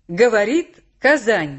Говорит Казань.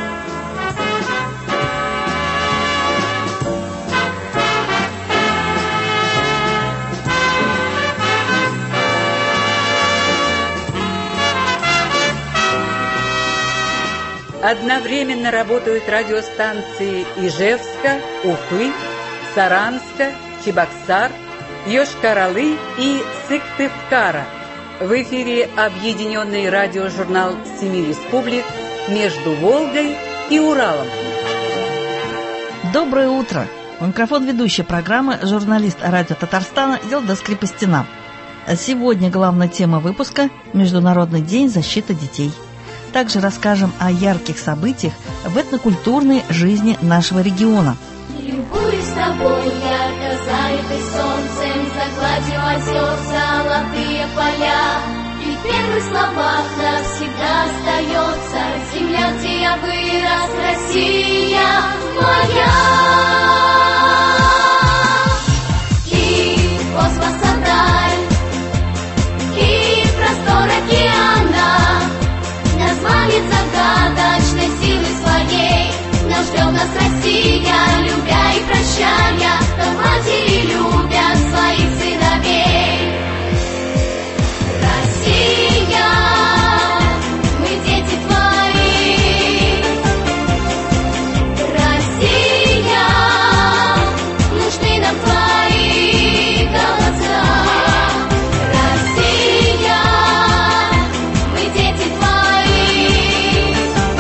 Одновременно работают радиостанции Ижевска, Уфы, Саранска, Чебоксар, Йошкар-Олы и Сыктывкара. В эфире объединенный радиожурнал «Семи республик» между Волгой и Уралом. Доброе утро! У микрофона ведущая программы журналист радио Татарстана Елда Скрипостина. Сегодня главная тема выпуска – Международный день защиты детей. Также расскажем о ярких событиях в этнокультурной жизни нашего региона. Любуюсь тобой, ярко залитой солнцем, за гладью озер золотые поля. И в первых словах навсегда остается земля, где я вырос, Россия моя. И космоса даль, и простор океана нас манит загадочной силой своей. Но ждет нас Россия, любя и прощая, как матери любят своих сыновей. Россия, мы дети твои. Россия, нужны нам твои голоса. Россия, мы дети твои.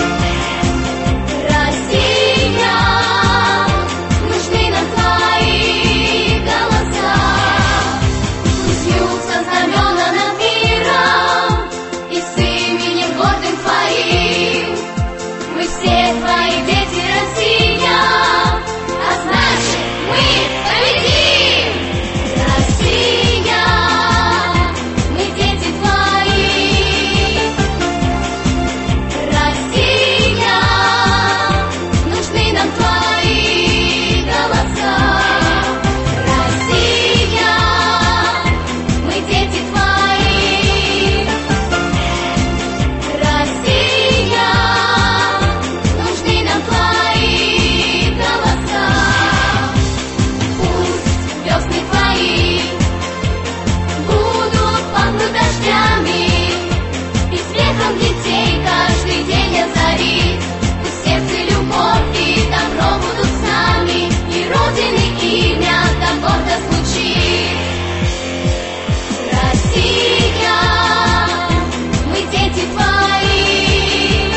Россия, нужны нам твои голоса. Пусть вьются знамена над миром, и с именем гордым твоим мы все твои дети, Россия, а значит мы победим. Россия, мы дети твои. Россия, нужны нам твои голоса. Россия, мы дети твои. Россия, нужны нам твои голоса. Пусть весны твои будут пахнуть дождями и смехом детей каждый день озарит. Пусть в сердце любовь и добро будут с нами, и Родины имя там гордо звучит. Россия, мы дети твои.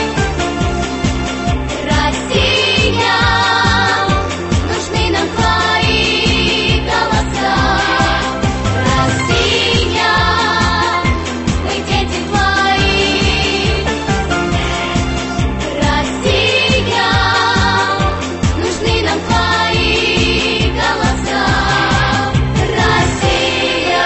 Россия, нужны нам твои голоса. Россия, мы дети твои. Россия, нужны нам твои голоса. Россия.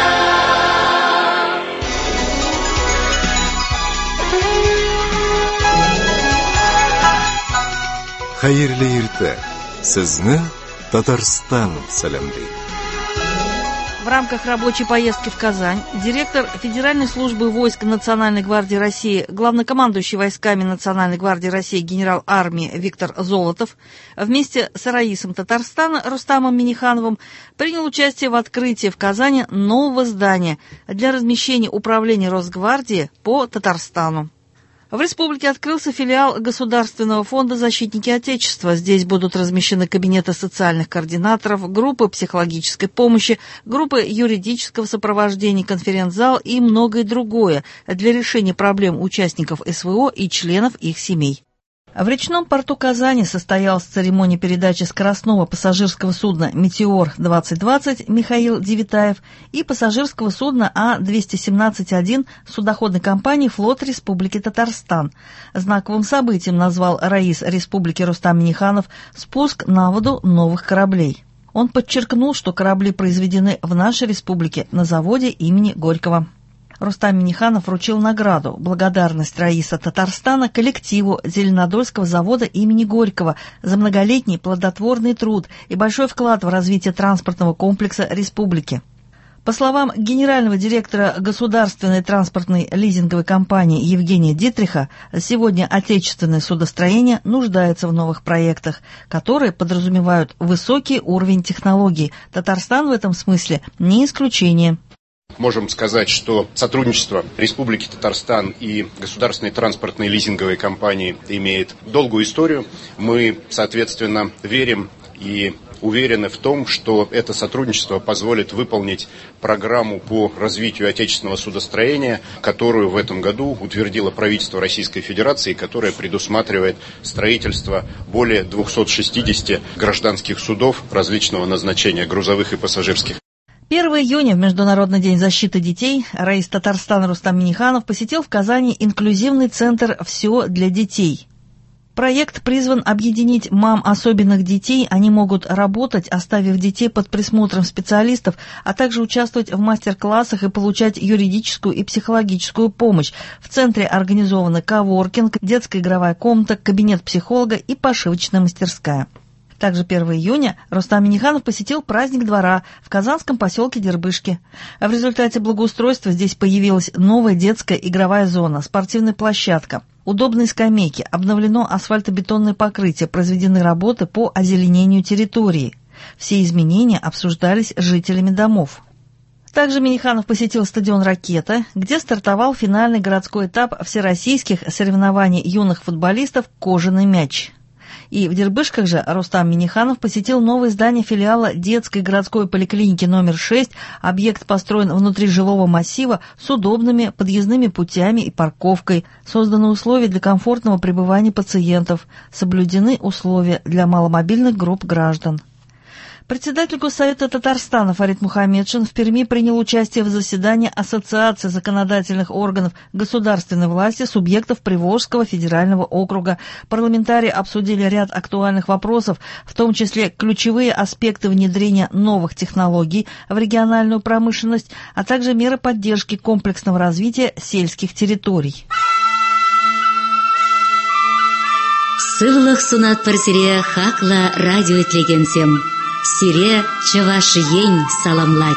Хәерле иртә. Сезне Татарстан сәламлый. В рамках рабочей поездки в Казань директор Федеральной службы войск Национальной гвардии России, главнокомандующий войсками Национальной гвардии России генерал армии Виктор Золотов вместе с раисом Татарстана Рустамом Миннихановым принял участие в открытии в Казани нового здания для размещения управления Росгвардии по Татарстану. В республике открылся филиал Государственного фонда «Защитники Отечества». Здесь будут размещены кабинеты социальных координаторов, группы психологической помощи, группы юридического сопровождения, конференц-зал и многое другое для решения проблем участников СВО и членов их семей. В речном порту Казани состоялась церемония передачи скоростного пассажирского судна «Метеор-2020» Михаил Девитаев и пассажирского судна А-217-1 судоходной компании «Флот Республики Татарстан». Знаковым событием назвал раис Республики Рустам Минниханов спуск на воду новых кораблей. Он подчеркнул, что корабли произведены в нашей республике на заводе имени Горького. Рустам Минниханов вручил награду «Благодарность раиса Татарстана» коллективу Зеленодольского завода имени Горького за многолетний плодотворный труд и большой вклад в развитие транспортного комплекса республики. По словам генерального директора государственной транспортной лизинговой компании Евгения Дитриха, сегодня отечественное судостроение нуждается в новых проектах, которые подразумевают высокий уровень технологий. Татарстан в этом смысле не исключение. Можем сказать, что сотрудничество Республики Татарстан и государственной транспортной лизинговой компании имеет долгую историю. Мы, соответственно, верим и уверены в том, что это сотрудничество позволит выполнить программу по развитию отечественного судостроения, которую в этом году утвердило правительство Российской Федерации, которая предусматривает строительство более 260 гражданских судов различного назначения, грузовых и пассажирских. 1 июня, в Международный день защиты детей, раис Татарстана Рустам Минниханов посетил в Казани инклюзивный центр «Все для детей». Проект призван объединить мам особенных детей. Они могут работать, оставив детей под присмотром специалистов, а также участвовать в мастер-классах и получать юридическую и психологическую помощь. В центре организованы коворкинг, детская игровая комната, кабинет психолога и пошивочная мастерская. Также 1 июня Рустам Минниханов посетил праздник двора в казанском поселке Дербышки. В результате благоустройства здесь появилась новая детская игровая зона, спортивная площадка, удобные скамейки, обновлено асфальтобетонное покрытие, произведены работы по озеленению территории. Все изменения обсуждались с жителями домов. Также Минниханов посетил стадион «Ракета», где стартовал финальный городской этап всероссийских соревнований юных футболистов «Кожаный мяч». И в Дербышках же Рустам Минниханов посетил новое здание филиала детской городской поликлиники номер 6. Объект построен внутри жилого массива с удобными подъездными путями и парковкой. Созданы условия для комфортного пребывания пациентов. Соблюдены условия для маломобильных групп граждан. Председатель Госсовета Татарстана Фарид Мухаммедшин в Перми принял участие в заседании Ассоциации законодательных органов государственной власти субъектов Приволжского федерального округа. Парламентарии обсудили ряд актуальных вопросов, в том числе ключевые аспекты внедрения новых технологий в региональную промышленность, а также меры поддержки комплексного развития сельских территорий. Сыйлық сунат парсире хакла радио итлегенсем. Сире Чувашиень саламлать.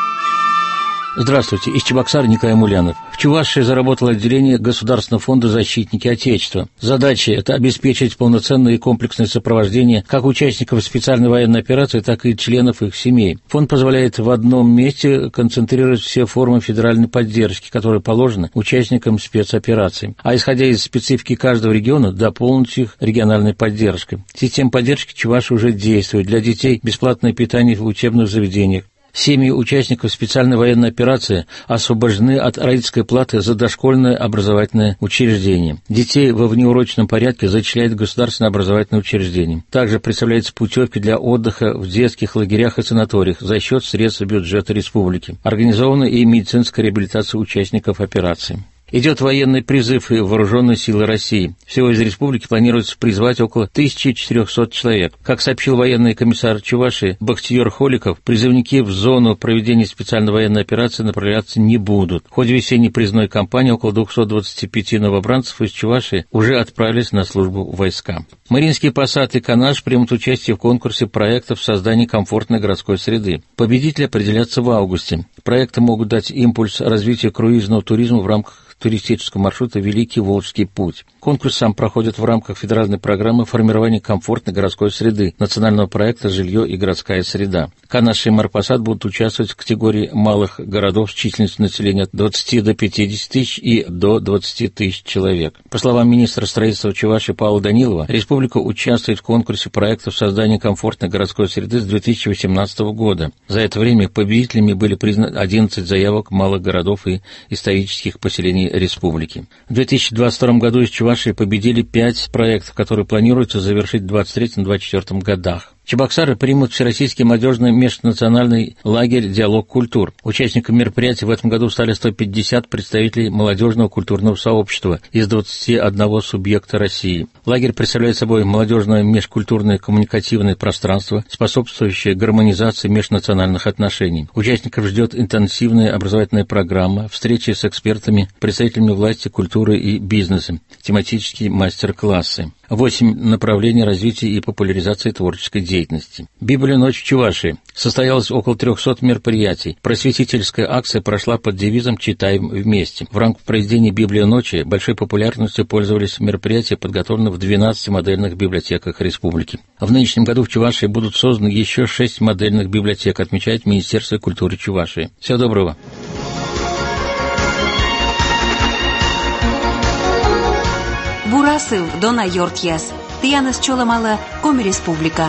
Здравствуйте, из Чебоксара Николай Мулянов. В Чувашии заработало отделение Государственного фонда «Защитники Отечества». Задача – это обеспечить полноценное и комплексное сопровождение как участников специальной военной операции, так и членов их семей. Фонд позволяет в одном месте концентрировать все формы федеральной поддержки, которые положены участникам спецопераций. А исходя из специфики каждого региона, дополнить их региональной поддержкой. Система поддержки Чувашии уже действует. Для детей бесплатное питание в учебных заведениях. Семьи участников специальной военной операции освобождены от родительской платы за дошкольное образовательное учреждение. Детей во внеурочном порядке зачисляют в государственное образовательное учреждение. Также представляются путевки для отдыха в детских лагерях и санаториях за счет средств бюджета республики. Организована и медицинская реабилитация участников операции. Идет военный призыв и вооруженные силы России. Всего из республики планируется призвать около 1400 человек. Как сообщил военный комиссар Чувашии Бахтиер Холиков, призывники в зону проведения специальной военной операции направляться не будут. В ходе весенней призывной кампании около 225 новобранцев из Чувашии уже отправились на службу в войска. Мариинский посад и Канаш примут участие в конкурсе проектов создания комфортной городской среды. Победители определятся в августе. Проекты могут дать импульс развитию круизного туризма в рамках туристического маршрута «Великий Волжский путь». Конкурс сам проходит в рамках федеральной программы формирования комфортной городской среды, национального проекта «Жилье и городская среда». Канаш и Марпасад будут участвовать в категории малых городов с численностью населения от 20 до 50 тысяч и до 20 тысяч человек. По словам министра строительства Чувашии Павла Данилова, республика участвует в конкурсе проектов создания комфортной городской среды с 2018 года. За это время победителями были признаны 11 заявок малых городов и исторических поселений республики. В 2022 году из Чувашии победили 5 проектов, которые планируется завершить в 2023-2024 годах. Чебоксары примут всероссийский молодежный межнациональный лагерь «Диалог культур». Участниками мероприятия в этом году стали 150 представителей молодежного культурного сообщества из 21 субъекта России. Лагерь представляет собой молодежное межкультурное коммуникативное пространство, способствующее гармонизации межнациональных отношений. Участников ждет интенсивная образовательная программа, встречи с экспертами, представителями власти, культуры и бизнеса, тематические мастер-классы. 8 направлений развития и популяризации творческой деятельности. «Библия. Ночь в Чувашии». Состоялось около 300 мероприятий. Просветительская акция прошла под девизом «Читаем вместе». В рамках проведения «Библия. Ночи» большой популярностью пользовались мероприятия, подготовленные в 12 модельных библиотеках республики. В нынешнем году в Чувашии будут созданы еще 6 модельных библиотек, отмечает Министерство культуры Чувашии. Всего доброго. Бурасыл Дона Йортьяс. Тианас Чоламала, Коми Республика.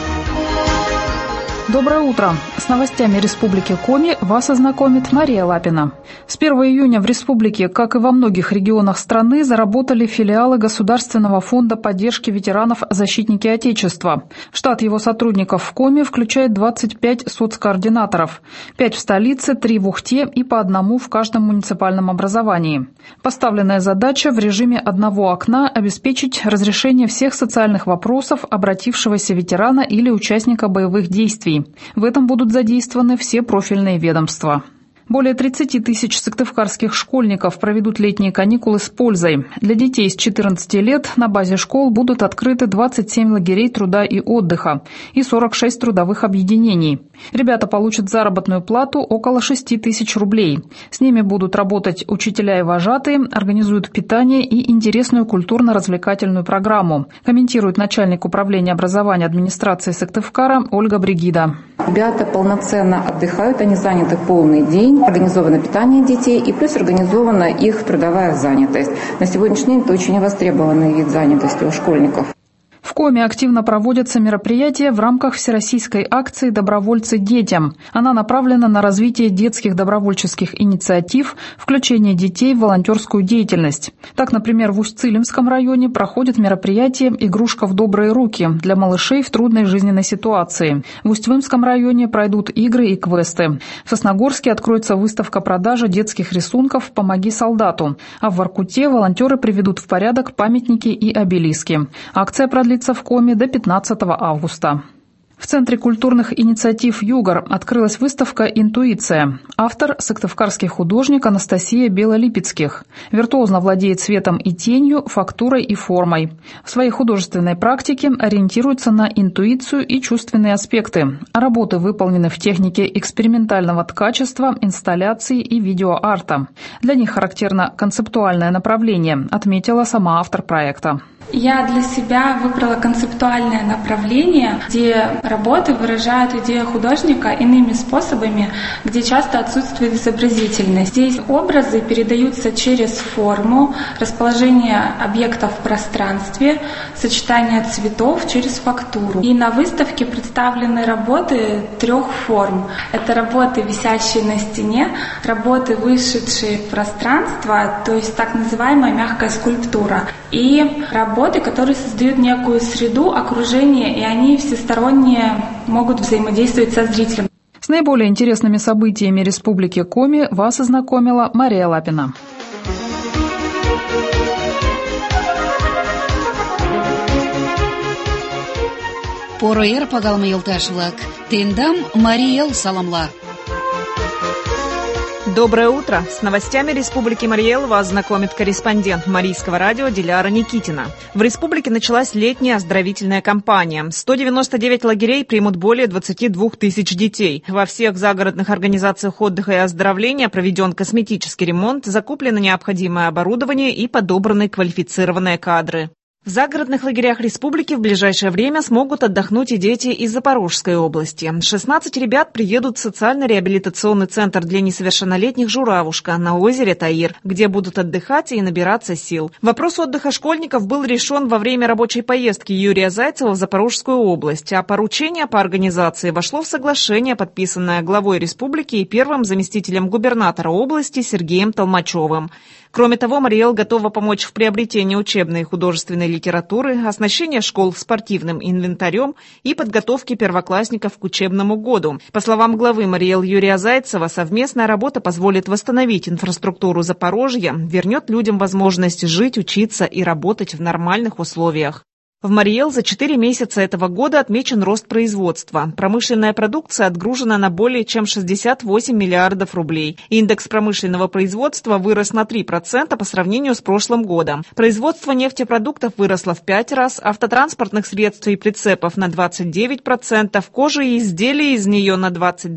Доброе утро! С новостями Республики Коми вас ознакомит Мария Лапина. С 1 июня в республике, как и во многих регионах страны, заработали филиалы Государственного фонда поддержки ветеранов «Защитники Отечества». Штат его сотрудников в Коми включает 25 соцкоординаторов, 5 в столице, 3 в Ухте и по 1 в каждом муниципальном образовании. Поставленная задача в режиме одного окна обеспечить разрешение всех социальных вопросов обратившегося ветерана или участника боевых действий. В этом будут задействованы все профильные ведомства. Более 30 тысяч сыктывкарских школьников проведут летние каникулы с пользой. Для детей с 14 лет на базе школ будут открыты 27 лагерей труда и отдыха и 46 трудовых объединений. Ребята получат заработную плату около 6 тысяч рублей. С ними будут работать учителя и вожатые, организуют питание и интересную культурно-развлекательную программу, комментирует начальник управления образования администрации Сыктывкара Ольга Бригида. Ребята полноценно отдыхают, они заняты полный день. Организовано питание детей и плюс организована их трудовая занятость. На сегодняшний день это очень востребованный вид занятости у школьников. В Коми активно проводятся мероприятия в рамках всероссийской акции «Добровольцы детям». Она направлена на развитие детских добровольческих инициатив, включение детей в волонтерскую деятельность. Так, например, в Усть-Цилимском районе проходит мероприятие «Игрушка в добрые руки» для малышей в трудной жизненной ситуации. В Усть-Вымском районе пройдут игры и квесты. В Сосногорске откроется выставка-продажа детских рисунков «Помоги солдату». А в Воркуте волонтеры приведут в порядок памятники и обелиски. Акция продлится в Коми до 15 августа. В Центре культурных инициатив «Югор» открылась выставка «Интуиция». Автор – сыктывкарский художник Анастасия Белолипецких. Виртуозно владеет цветом и тенью, фактурой и формой. В своей художественной практике ориентируется на интуицию и чувственные аспекты. Работы выполнены в технике экспериментального ткачества, инсталляции и видеоарта. Для них характерно концептуальное направление, отметила сама автор проекта. Я для себя выбрала концептуальное направление, где работы выражают идею художника иными способами, где часто отсутствует изобразительность. Здесь образы передаются через форму, расположение объектов в пространстве, сочетание цветов через фактуру. И на выставке представлены работы 3 форм. Это работы, висящие на стене, работы, вышедшие в пространство, то есть так называемая мягкая скульптура, и работы, которые создают некую среду, окружение, и они всесторонне могут взаимодействовать со зрителем. С наиболее интересными событиями Республики Коми вас ознакомила Мария Лапина. Поро эр пагалма йолташ-влак. Тендам Мария Эл саламла. Доброе утро! С новостями Республики Марий-Эл вас знакомит корреспондент Марийского радио Диляра Никитина. В республике началась летняя оздоровительная кампания. 199 лагерей примут более 22 тысяч детей. Во всех загородных организациях отдыха и оздоровления проведен косметический ремонт, закуплено необходимое оборудование и подобраны квалифицированные кадры. В загородных лагерях республики в ближайшее время смогут отдохнуть и дети из Запорожской области. 16 ребят приедут в социально-реабилитационный центр для несовершеннолетних «Журавушка» на озере Таир, где будут отдыхать и набираться сил. Вопрос отдыха школьников был решен во время рабочей поездки Юрия Зайцева в Запорожскую область, а поручение по организации вошло в соглашение, подписанное главой республики и первым заместителем губернатора области Сергеем Толмачевым. Кроме того, Мариэл готова помочь в приобретении учебной и художественной литературы, оснащении школ спортивным инвентарем и подготовке первоклассников к учебному году. По словам главы Мариэл Юрия Зайцева, совместная работа позволит восстановить инфраструктуру Запорожья, вернет людям возможность жить, учиться и работать в нормальных условиях. В Мариэл за 4 месяца этого года отмечен рост производства. Промышленная продукция отгружена на более чем 68 миллиардов рублей. Индекс промышленного производства вырос на 3% по сравнению с прошлым годом. Производство нефтепродуктов выросло в 5 раз, автотранспортных средств и прицепов на 29%, кожи и изделий из нее на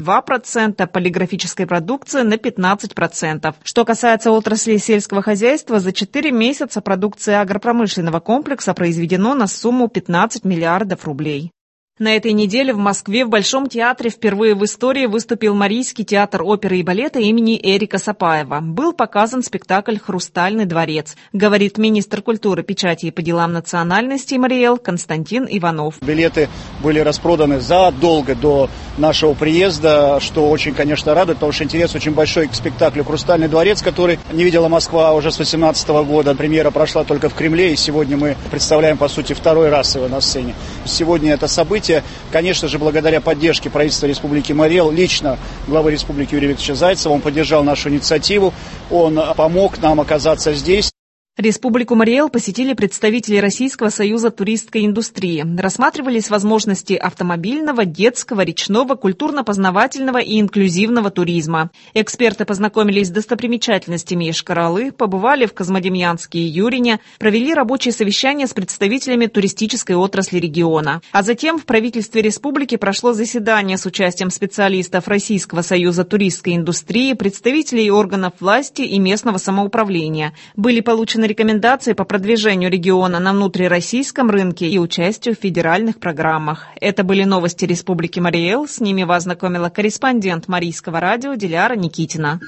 22%, полиграфической продукции на 15%. Что касается отрасли сельского хозяйства, за 4 месяца продукция агропромышленного комплекса произведено на сумму 15 миллиардов рублей. На этой неделе в Москве в Большом театре впервые в истории выступил Марийский театр оперы и балета имени Эрика Сапаева. Был показан спектакль «Хрустальный дворец», говорит министр культуры, печати и по делам национальностей Мариэл Константин Иванов. Билеты были распроданы задолго до нашего приезда, что очень, конечно, радует, потому что интерес очень большой к спектаклю «Хрустальный дворец», который не видела Москва уже с 2018 года. Премьера прошла только в Кремле, и сегодня мы представляем, по сути, второй раз его на сцене. Сегодня это событие, конечно же, благодаря поддержке правительства Республики Мариэл, лично главы Республики Юрия Викторовича Зайцева, он поддержал нашу инициативу, он помог нам оказаться здесь. Республику Мариэл посетили представители Российского союза туристской индустрии. Рассматривались возможности автомобильного, детского, речного, культурно-познавательного и инклюзивного туризма. Эксперты познакомились с достопримечательностями Йошкар-Олы, побывали в Козьмодемьянске и Юрине, провели рабочие совещания с представителями туристической отрасли региона. А затем в правительстве республики прошло заседание с участием специалистов Российского союза туристской индустрии, представителей органов власти и местного самоуправления. Были получены рекомендации по продвижению региона на внутрироссийском рынке и участию в федеральных программах. Это были новости Республики Мариэл. С ними вас знакомила корреспондент Марийского радио Диляра Никитина.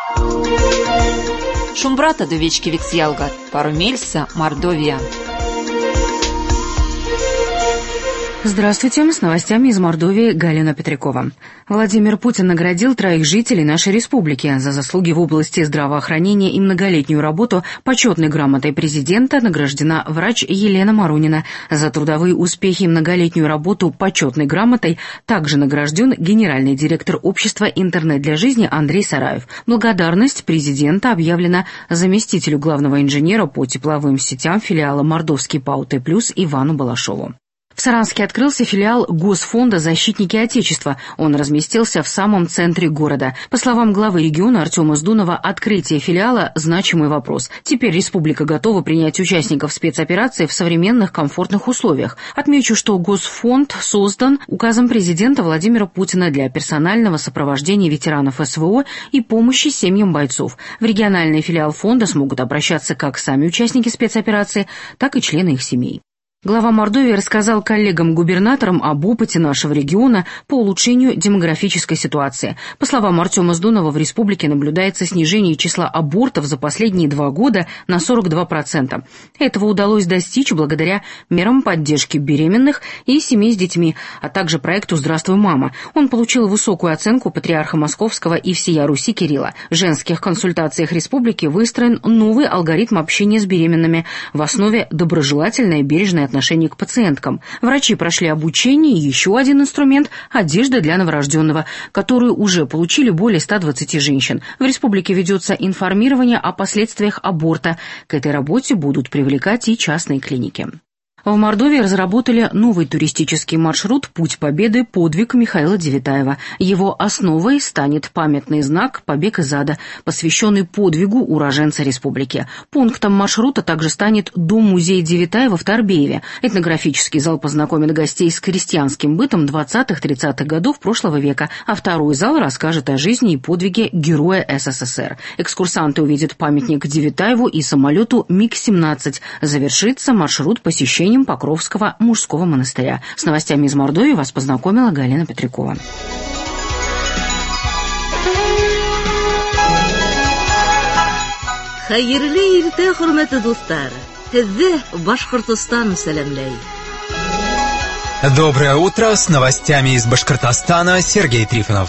Шумбрата до вечки Виксьялгат, пару мельса, Мордовия. Здравствуйте, с новостями из Мордовии Галина Петрякова. Владимир Путин наградил 3 жителей нашей республики за заслуги в области здравоохранения и многолетнюю работу. Почетной грамотой президента награждена врач Елена Марунина. За трудовые успехи и многолетнюю работу почетной грамотой также награжден генеральный директор общества «Интернет для жизни» Андрей Сараев. Благодарность президента объявлена заместителю главного инженера по тепловым сетям филиала «Мордовский ПАО Т+» Ивану Балашову. В Саранске открылся филиал Госфонда «Защитники Отечества». Он разместился в самом центре города. По словам главы региона Артема Сдунова, открытие филиала – значимый вопрос. Теперь республика готова принять участников спецоперации в современных комфортных условиях. Отмечу, что Госфонд создан указом президента Владимира Путина для персонального сопровождения ветеранов СВО и помощи семьям бойцов. В региональный филиал фонда смогут обращаться как сами участники спецоперации, так и члены их семей. Глава Мордовии рассказал коллегам-губернаторам об опыте нашего региона по улучшению демографической ситуации. По словам Артема Сдунова, в республике наблюдается снижение числа абортов за последние 2 года на 42%. Этого удалось достичь благодаря мерам поддержки беременных и семей с детьми, а также проекту «Здравствуй, мама». Он получил высокую оценку патриарха Московского и всея Руси Кирилла. В женских консультациях республики выстроен новый алгоритм общения с беременными. В основе доброжелательное и бережное отношение к пациенткам. Врачи прошли обучение и еще один инструмент – одежда для новорожденного, которую уже получили более 120 женщин. В республике ведется информирование о последствиях аборта. К этой работе будут привлекать и частные клиники. В Мордовии разработали новый туристический маршрут «Путь Победы. Подвиг Михаила Девятаева». Его основой станет памятный знак «Побег из ада», посвященный подвигу уроженца республики. Пунктом маршрута также станет Дом-музей Девятаева в Торбееве. Этнографический зал познакомит гостей с крестьянским бытом 20-30-х годов прошлого века, а второй зал расскажет о жизни и подвиге героя СССР. Экскурсанты увидят памятник Девятаеву и самолету МиГ-17. Завершится маршрут посещения Покровского мужского монастыря. С новостями из Мордовии вас познакомила Галина Петрякова. Хайырлы ирте, хурмәтле дуслар. Һезне Башкортостан сәламләй. Доброе утро, с новостями из Башкортостана Сергей Трифонов.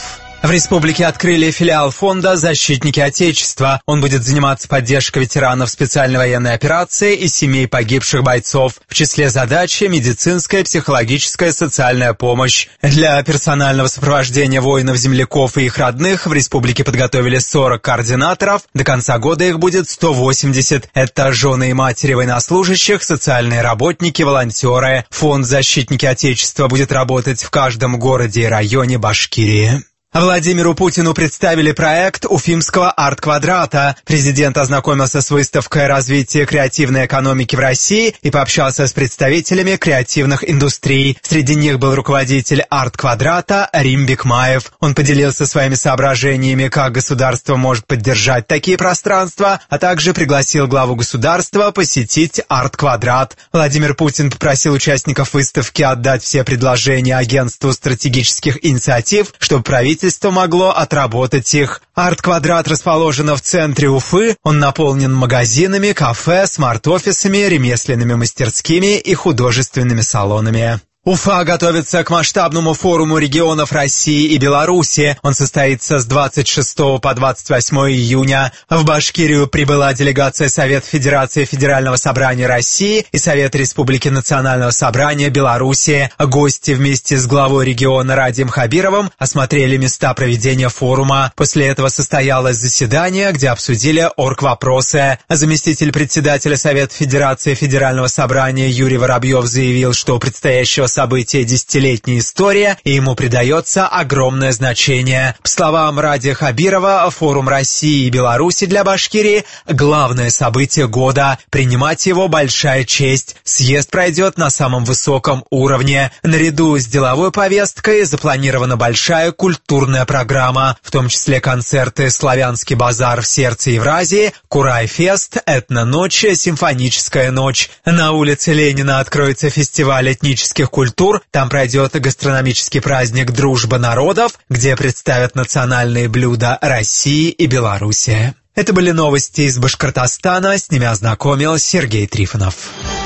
В республике открыли филиал фонда «Защитники Отечества». Он будет заниматься поддержкой ветеранов специальной военной операции и семей погибших бойцов. В числе задач – медицинская, психологическая, социальная помощь. Для персонального сопровождения воинов-земляков и их родных в республике подготовили 40 координаторов. До конца года их будет 180. Это жены и матери военнослужащих, социальные работники, волонтеры. Фонд «Защитники Отечества» будет работать в каждом городе и районе Башкирии. Владимиру Путину представили проект Уфимского арт-квадрата. Президент ознакомился с выставкой «Развитие креативной экономики в России» и пообщался с представителями креативных индустрий. Среди них был руководитель арт-квадрата Рим Бекмаев. Он поделился своими соображениями, как государство может поддержать такие пространства, а также пригласил главу государства посетить арт-квадрат. Владимир Путин попросил участников выставки отдать все предложения Агентству стратегических инициатив, чтобы правительство могло отработать их. Арт-квадрат расположен в центре Уфы. Он наполнен магазинами, кафе, смарт-офисами, ремесленными мастерскими и художественными салонами. Уфа готовится к масштабному форуму регионов России и Беларуси. Он состоится с 26 по 28 июня. В Башкирию прибыла делегация Совета Федерации Федерального собрания России и Совета Республики Национального собрания Беларуси. Гости вместе с главой региона Радием Хабировым осмотрели места проведения форума. После этого состоялось заседание, где обсудили оргвопросы. Заместитель председателя Совета Федерации Федерального собрания Юрий Воробьев заявил, что у предстоящего события десятилетняя история, и ему придается огромное значение. По словам Радия Хабирова, форум России и Беларуси для Башкирии – главное событие года. Принимать его – большая честь. Съезд пройдет на самом высоком уровне. Наряду с деловой повесткой запланирована большая культурная программа, в том числе концерты «Славянский базар в сердце Евразии», «Курай-фест», «Этно-ночь», «Симфоническая ночь». На улице Ленина откроется фестиваль этнических культур. Там пройдет гастрономический праздник «Дружба народов», где представят национальные блюда России и Беларуси. Это были новости из Башкортостана. С ними ознакомил Сергей Трифонов.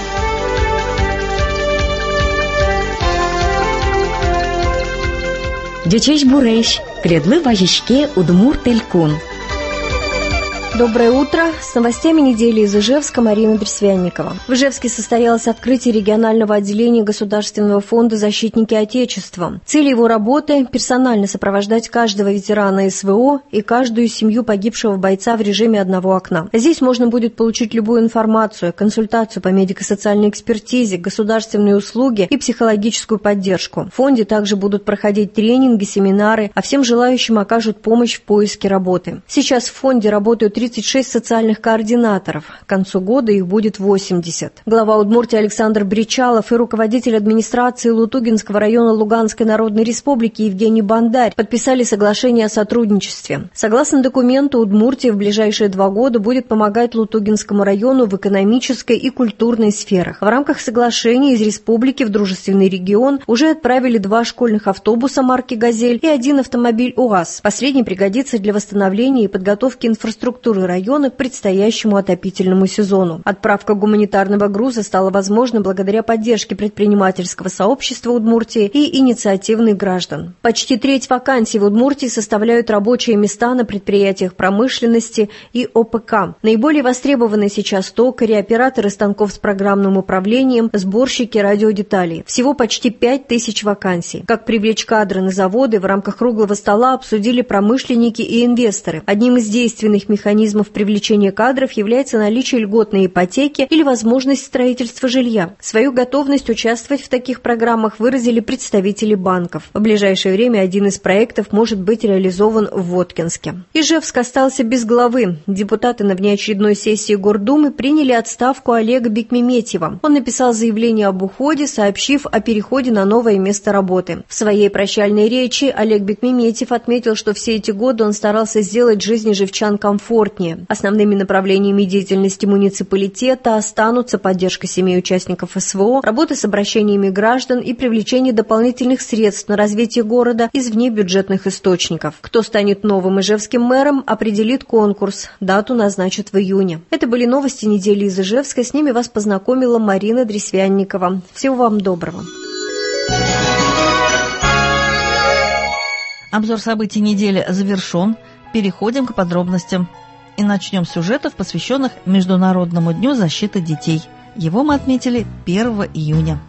Дючеш Буреш, Кредлы Ваечке, Удмур Телькун. Доброе утро! С новостями недели из Ижевска Марина Дресвянникова. В Ижевске состоялось открытие регионального отделения Государственного фонда «Защитники Отечества». Цель его работы – персонально сопровождать каждого ветерана СВО и каждую семью погибшего бойца в режиме одного окна. Здесь можно будет получить любую информацию, консультацию по медико-социальной экспертизе, государственные услуги и психологическую поддержку. В фонде также будут проходить тренинги, семинары, а всем желающим окажут помощь в поиске работы. Сейчас в фонде работают 36 социальных координаторов. К концу года их будет 80. Глава Удмуртии Александр Бричалов и руководитель администрации Лутугинского района Луганской Народной Республики Евгений Бандарь подписали соглашение о сотрудничестве. Согласно документу, Удмуртия в ближайшие 2 года будет помогать Лутугинскому району в экономической и культурной сферах. В рамках соглашения из республики в дружественный регион уже отправили 2 школьных автобуса марки «Газель» и 1 автомобиль УАЗ. Последний пригодится для восстановления и подготовки инфраструктуры района к предстоящему отопительному сезону. Отправка гуманитарного груза стала возможна благодаря поддержке предпринимательского сообщества Удмуртии и инициативных граждан. Почти треть вакансий в Удмуртии составляют рабочие места на предприятиях промышленности и ОПК. Наиболее востребованы сейчас токари, операторы станков с программным управлением, сборщики радиодеталей. Всего почти 5000 вакансий. Как привлечь кадры на заводы, в рамках круглого стола обсудили промышленники и инвесторы. Одним из действенных механизмов привлечения кадров является наличие льготной ипотеки или возможность строительства жилья. Свою готовность участвовать в таких программах выразили представители банков. В ближайшее время один из проектов может быть реализован в Воткинске. Ижевск остался без главы. Депутаты на внеочередной сессии Гордумы приняли отставку Олега Бекмеметьева. Он написал заявление об уходе, сообщив о переходе на новое место работы. В своей прощальной речи Олег Бекмеметьев отметил, что все эти годы он старался сделать жизнь ижевчан комфортнее. Основными направлениями деятельности муниципалитета останутся поддержка семей участников СВО, работа с обращениями граждан и привлечение дополнительных средств на развитие города из внебюджетных источников. Кто станет новым ижевским мэром, определит конкурс. Дату назначат в июне. Это были новости недели из Ижевска. С ними вас познакомила Марина Дресвянникова. Всего вам доброго. Обзор событий недели завершен. Переходим к подробностям. И начнем с сюжетов, посвященных Международному дню защиты детей. Его мы отметили 1 июня.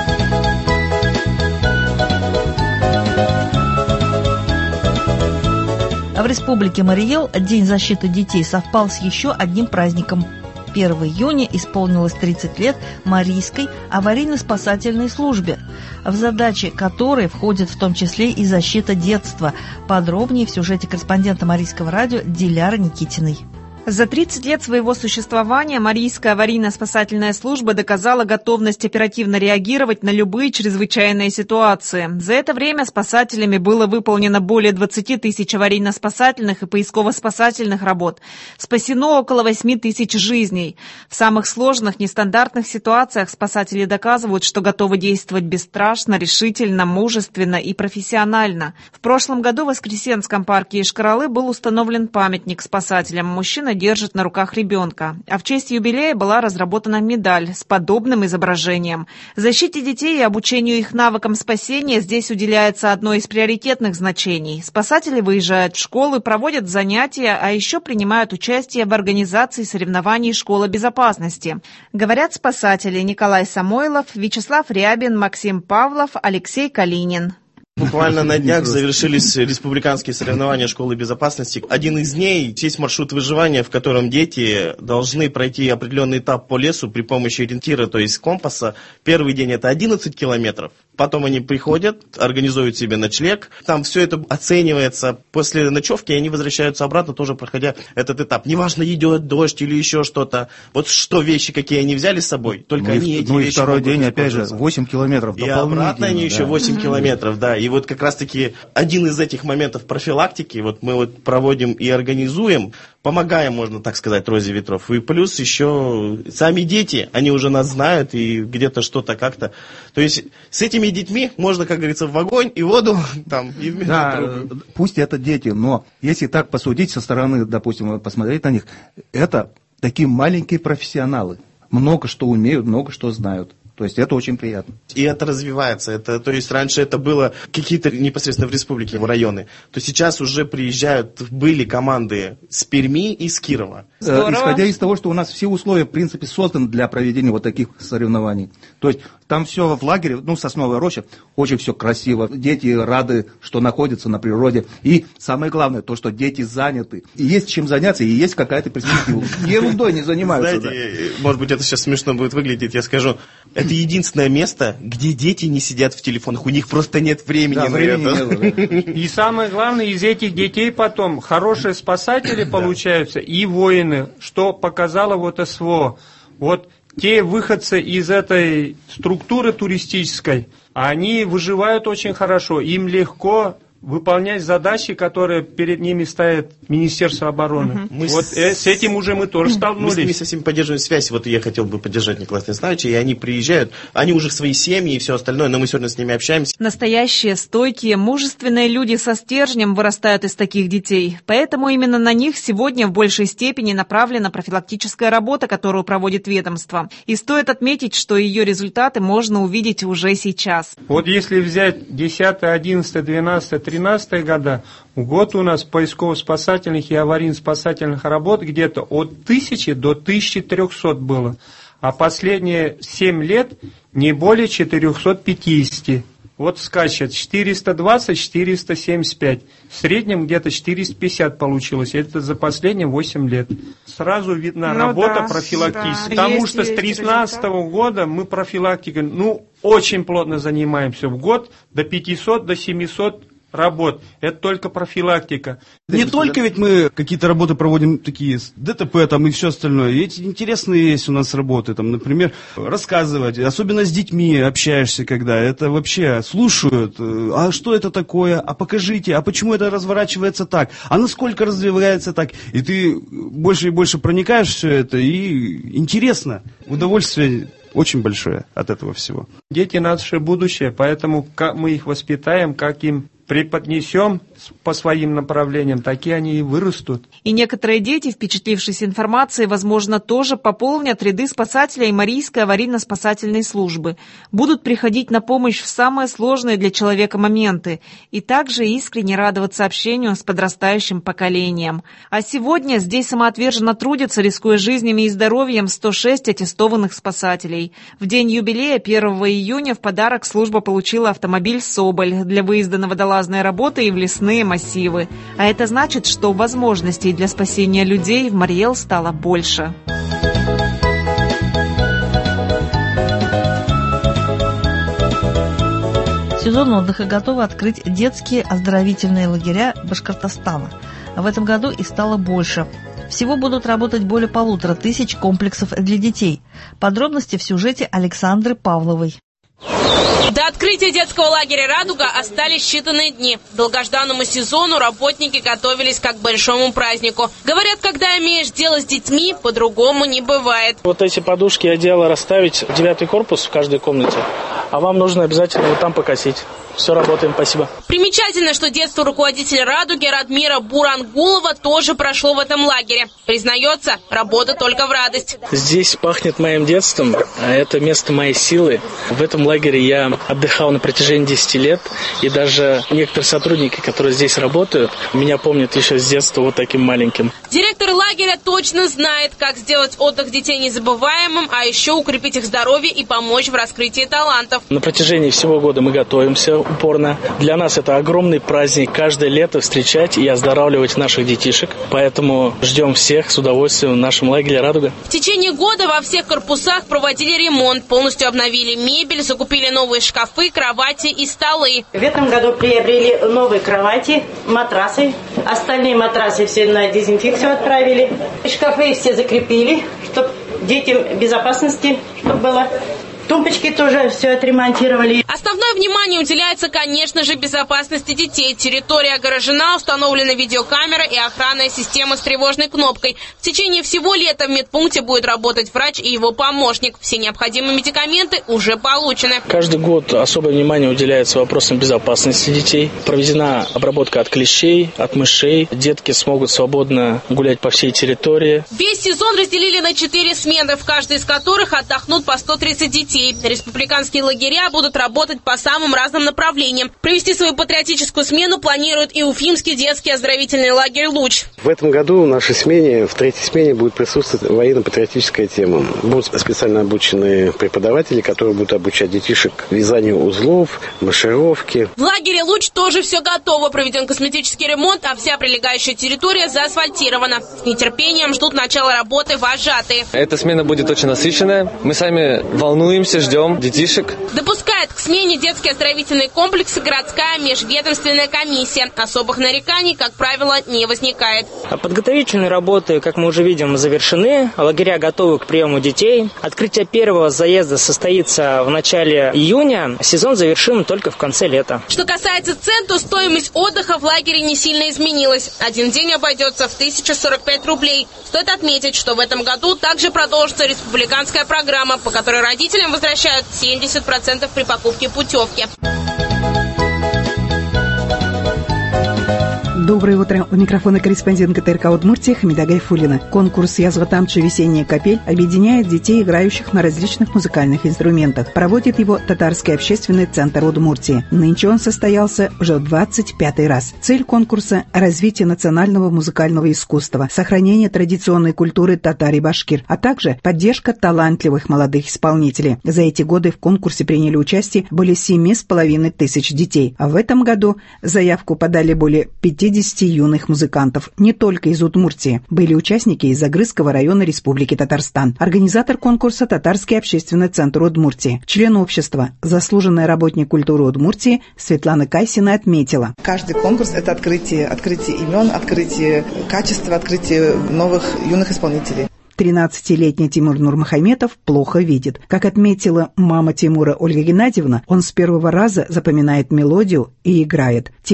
В Республике Марий Эл День защиты детей совпал с еще одним праздником. 1 июня исполнилось 30 лет Марийской аварийно-спасательной службе, в задачи которой входит в том числе и защита детства. Подробнее в сюжете корреспондента Марийского радио Диляры Никитиной. За 30 лет своего существования Марийская аварийно-спасательная служба доказала готовность оперативно реагировать на любые чрезвычайные ситуации. За это время спасателями было выполнено более 20 тысяч аварийно-спасательных и поисково-спасательных работ. Спасено около 8 тысяч жизней. В самых сложных, нестандартных ситуациях спасатели доказывают, что готовы действовать бесстрашно, решительно, мужественно и профессионально. В прошлом году в Воскресенском парке Йошкар-Олы был установлен памятник спасателям. Мужчина держит на руках ребенка. А в честь юбилея была разработана медаль с подобным изображением. Защите детей и обучению их навыкам спасения здесь уделяется одно из приоритетных значений. Спасатели выезжают в школы, проводят занятия, а еще принимают участие в организации соревнований школы безопасности. Говорят спасатели Николай Самойлов, Вячеслав Рябин, Максим Павлов, Алексей Калинин. Буквально на днях завершились республиканские соревнования школы безопасности. Один из дней есть маршрут выживания, в котором дети должны пройти определенный этап по лесу при помощи ориентира, то есть компаса. Первый день это 11 километров. Потом они приходят, организуют себе ночлег. Там все это оценивается. После ночевки они возвращаются обратно, тоже проходя этот этап. Неважно, идет дождь или еще что-то. Вот что вещи, какие они взяли с собой, только они эти вещи. И второй день, опять же, 8 километров. И обратно они еще 8 километров, да. И вот как раз-таки один из этих моментов профилактики, вот мы вот проводим и организуем, помогаем, можно так сказать, Розе Ветров. И плюс еще сами дети, они уже нас знают и где-то что-то как-то. То есть с этими детьми можно, как говорится, в огонь и воду, там, и в трубы. Пусть это дети, но если так посудить со стороны, допустим, посмотреть на них, это такие маленькие профессионалы. Много что умеют, много что знают. То есть это очень приятно. И это развивается. То есть раньше это было какие-то непосредственно в республике, в районы. То сейчас уже приезжают, были команды с Перми и с Кирова. Исходя из того, что у нас все условия, в принципе, созданы для проведения вот таких соревнований. То есть там все в лагере, Сосновая роща, очень все красиво. Дети рады, что находятся на природе. И самое главное, то, что дети заняты. И есть чем заняться, и есть какая-то перспектива. Ерундой не занимаются. Знаете, может быть, это сейчас смешно будет выглядеть, я скажу. Это единственное место, где дети не сидят в телефонах. У них просто нет времени на это. И самое главное, из этих детей потом хорошие спасатели получаются и воины, что показало вот СВО. Вот те выходцы из этой структуры туристической, они выживают очень хорошо, им легко выполнять задачи, которые перед ними ставит Министерство обороны. С этим уже мы тоже столкнулись. Мы с ними совсем поддерживаем связь. Вот я хотел бы поддержать Николая Станиславовича, и они приезжают, они уже в свои семьи и все остальное, но мы сегодня с ними общаемся. Настоящие, стойкие, мужественные люди со стержнем вырастают из таких детей. Поэтому именно на них сегодня в большей степени направлена профилактическая работа, которую проводит ведомство. И стоит отметить, что ее результаты можно увидеть уже сейчас. Вот если взять 10, 11, 12, 13 года, в год у нас поисково-спасательных и аварийно-спасательных работ где-то от 1000 до 1300 было. А последние 7 лет не более 450. Вот скачет 420-475. В среднем где-то 450 получилось. Это за последние 8 лет. Сразу видна работа профилактическая. Да, потому что с 2013 года мы профилактикой очень плотно занимаемся. В год до 500, до 700 работ. Это только профилактика. Не только ведь мы какие-то работы проводим такие с ДТП там и все остальное. Эти интересные есть у нас работы. Там, например, рассказывать, особенно с детьми общаешься, когда это вообще слушают. А что это такое? А покажите. А почему это разворачивается так? А насколько развивается так? И ты больше и больше проникаешь в все это. И интересно. Удовольствие очень большое от этого всего. Дети наше будущее, поэтому как мы их воспитаем, как им преподнесем по своим направлениям, такие они и вырастут. И некоторые дети, впечатлившись информацией, возможно, тоже пополнят ряды спасателей Марийской аварийно-спасательной службы, будут приходить на помощь в самые сложные для человека моменты и также искренне радоваться общению с подрастающим поколением. А сегодня здесь самоотверженно трудятся, рискуя жизнями и здоровьем, 106 аттестованных спасателей. В день юбилея 1 июня в подарок служба получила автомобиль «Соболь» для выезда на водолазные работы и в лесные массивы. А это значит, что возможностей для спасения людей в Марьел стало больше. Сезон отдыха готовы открыть детские оздоровительные лагеря Башкортостана. В этом году их стало больше. Всего будут работать более 1500 комплексов для детей. Подробности в сюжете Александры Павловой. До открытия детского лагеря «Радуга» остались считанные дни. К долгожданному сезону работники готовились как к большому празднику. Говорят, когда имеешь дело с детьми, по-другому не бывает. Вот эти подушки и одеяло расставить, 9-й корпус в каждой комнате, а вам нужно обязательно вот там покосить. Все, работаем, спасибо. Примечательно, что детство руководителя «Радуги» Радмира Бурангулова тоже прошло в этом лагере. Признается, работа только в радость. Здесь пахнет моим детством, а это место моей силы. В этом лагере я отдыхал на протяжении 10 лет, и даже некоторые сотрудники, которые здесь работают, меня помнят еще с детства вот таким маленьким. Директор лагеря точно знает, как сделать отдых детей незабываемым, а еще укрепить их здоровье и помочь в раскрытии талантов. На протяжении всего года мы готовимся упорно. Для нас это огромный праздник каждое лето встречать и оздоравливать наших детишек. Поэтому ждем всех с удовольствием в нашем лагере «Радуга». В течение года во всех корпусах проводили ремонт, полностью обновили мебель, закупили новые шкафы, кровати и столы. В этом году приобрели новые кровати, матрасы. Остальные матрасы все на дезинфекцию отправили. Шкафы все закрепили, чтобы детям безопасности чтобы было. Тумбочки тоже все отремонтировали. Основное внимание уделяется, конечно же, безопасности детей. Территория огорожена, установлена видеокамера и охранная система с тревожной кнопкой. В течение всего лета в медпункте будет работать врач и его помощник. Все необходимые медикаменты уже получены. Каждый год особое внимание уделяется вопросам безопасности детей. Проведена обработка от клещей, от мышей. Детки смогут свободно гулять по всей территории. Весь сезон разделили на 4 смены, в каждой из которых отдохнут по 130 детей. Республиканские лагеря будут работать по самым разным направлениям. Провести свою патриотическую смену планирует и Уфимский детский оздоровительный лагерь «Луч». В этом году в нашей смене, в 3-й смене, будет присутствовать военно-патриотическая тема. Будут специально обученные преподаватели, которые будут обучать детишек вязанию узлов, маршировке. В лагере «Луч» тоже все готово. Проведен косметический ремонт, а вся прилегающая территория заасфальтирована. С нетерпением ждут начала работы вожатые. Эта смена будет очень насыщенная. Мы сами волнуемся, ждем детишек. Допускает к смене детские оздоровительные комплексы городская межведомственная комиссия. Особых нареканий, как правило, не возникает. Подготовительные работы, как мы уже видим, завершены. Лагеря готовы к приему детей. Открытие первого заезда состоится в начале июня. Сезон завершим только в конце лета. Что касается цен, то стоимость отдыха в лагере не сильно изменилась. Один день обойдется в 1045 рублей. Стоит отметить, что в этом году также продолжится республиканская программа, по которой родителям возвращают 70% при покупке путевки. Доброе утро. У микрофона корреспондент ГТРК Удмуртии Хамида Гайфуллина. Конкурс «Язва тамчу. Весенняя капель» объединяет детей, играющих на различных музыкальных инструментах. Проводит его Татарский общественный центр Удмуртии. Нынче он состоялся уже в 25-й раз. Цель конкурса – развитие национального музыкального искусства, сохранение традиционной культуры татар и башкир, а также поддержка талантливых молодых исполнителей. За эти годы в конкурсе приняли участие более 7500 детей. А в этом году заявку подали более 50 юных музыкантов, не только из Удмуртии. Были участники из Загрызского района Республики Татарстан. Организатор конкурса – Татарский общественный центр Удмуртии. Член общества, заслуженная работник культуры Удмуртии Светлана Кайсина отметила. Каждый конкурс – это открытие имен, открытие качества, открытие новых юных исполнителей. 13-летний Тимур Нурмухаметов плохо видит. Как отметила мама Тимура Ольга Геннадьевна, он с первого раза запоминает мелодию и играет. Тимур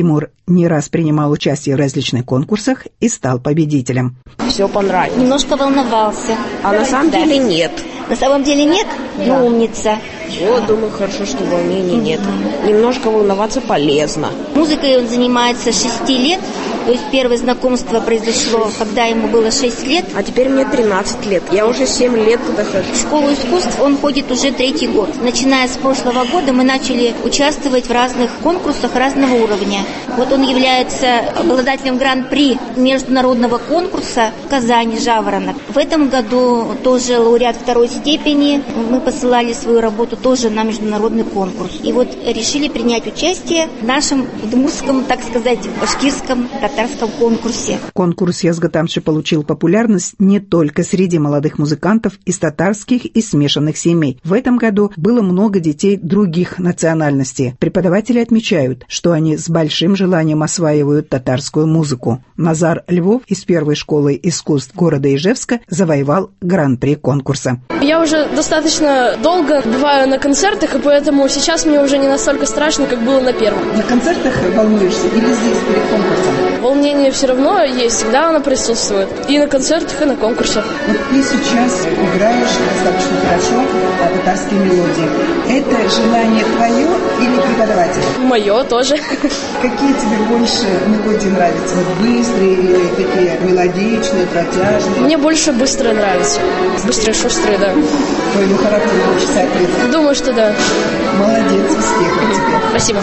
не раз принимал участие в различных конкурсах и стал победителем. Все понравилось. Немножко волновался. А на самом деле нет. На самом деле нет? Да. Ну, умница. Вот, думаю, хорошо, что волнений нет. Немножко волноваться полезно. Музыкой он занимается с 6 лет. То есть первое знакомство произошло, когда ему было 6 лет. А теперь мне 13 лет. Я уже 7 лет туда хожу. В школу искусств он ходит уже 3-й год. Начиная с прошлого года мы начали участвовать в разных конкурсах разного уровня. Вот он является обладателем гран-при международного конкурса в Казани «Жаворонок». В этом году тоже лауреат 2-й степени. Мы посылали свою работу тоже на международный конкурс. И вот решили принять участие в нашем удмуртском, так сказать, башкирском татарском конкурсе. Конкурс «Язгатамши» получил популярность не только среди молодых музыкантов из татарских и смешанных семей. В этом году было много детей других национальностей. Преподаватели отмечают, что они с большим желанием осваивают татарскую музыку. Назар Львов из первой школы искусств города Ижевска завоевал гран-при конкурса. Я уже достаточно долго бываю на концертах, и поэтому сейчас мне уже не настолько страшно, как было на первом. На концертах волнуешься или здесь перед конкурсом? Волнение все равно есть, всегда оно присутствует. И на концертах, и на конкурсах. Вот ты сейчас играешь достаточно хорошо татарские мелодии. Это желание твое или преподавателя? Мое тоже. Какие тебе больше мелодии нравятся? Вот быстрые или такие мелодичные, протяжные? Мне больше быстрые нравятся. Быстрые, шустрые, да. Твоему характеру больше соответствует? Думаю, что да. Молодец, успехов тебе. Спасибо.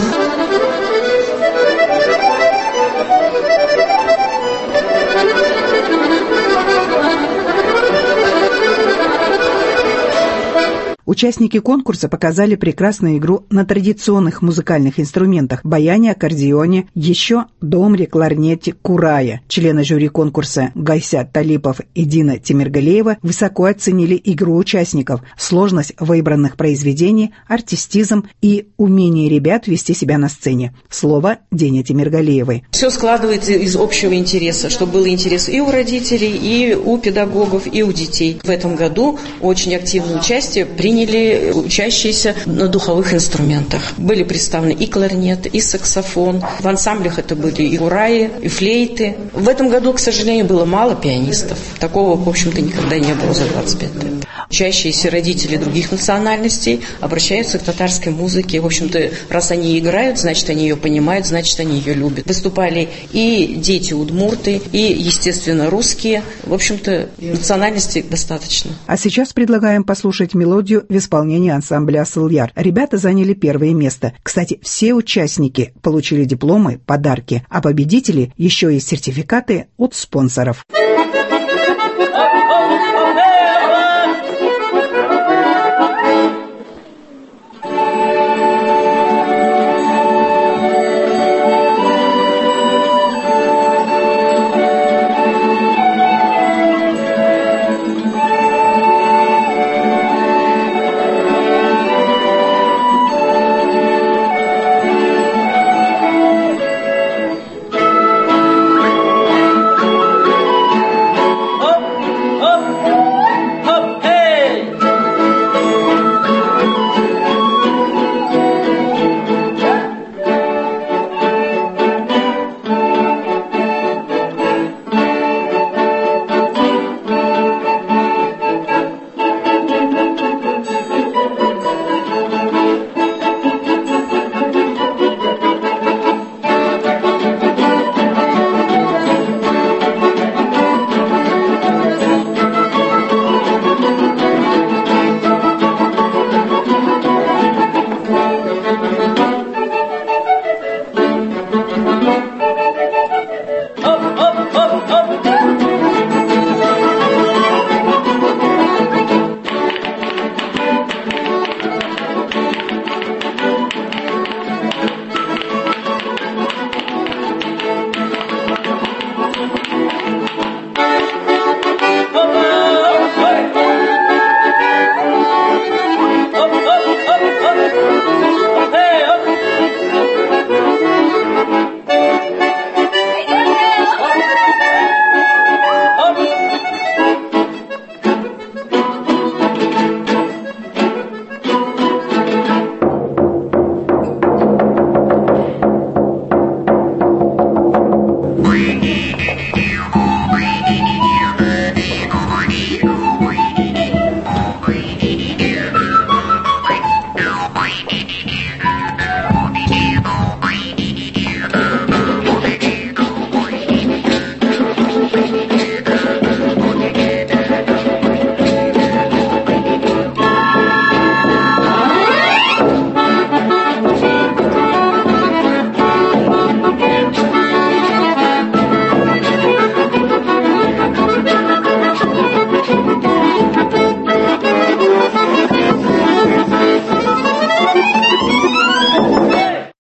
Участники конкурса показали прекрасную игру на традиционных музыкальных инструментах – баяне, аккордеоне, еще домре, кларнете, курае. Члены жюри конкурса Гайсят Талипов и Дина Тимиргалеева высоко оценили игру участников, сложность выбранных произведений, артистизм и умение ребят вести себя на сцене. Слово Дине Тимиргалеевой. Все складывается из общего интереса, чтобы был интерес и у родителей, и у педагогов, и у детей. В этом году очень активное участие приняли учащиеся на духовых инструментах. Были представлены и кларнет, и саксофон. В ансамблях это были и кураи, и флейты. В этом году, к сожалению, было мало пианистов. Такого, в общем-то, никогда не было за 25 лет. Учащиеся родители других национальностей обращаются к татарской музыке. В общем-то, раз они играют, значит, они ее понимают, значит, они ее любят. Выступали и дети удмурты, и, естественно, русские. В общем-то, национальностей достаточно. А сейчас предлагаем послушать мелодию в исполнении ансамбля «Асыл-Яр». Ребята заняли первое место. Кстати, все участники получили дипломы, подарки, а победители еще и сертификаты от спонсоров.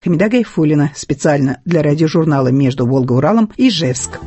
Хамида Гайфуллина. Специально для радиожурнала «Между Волгой и Уралом» Ижевск.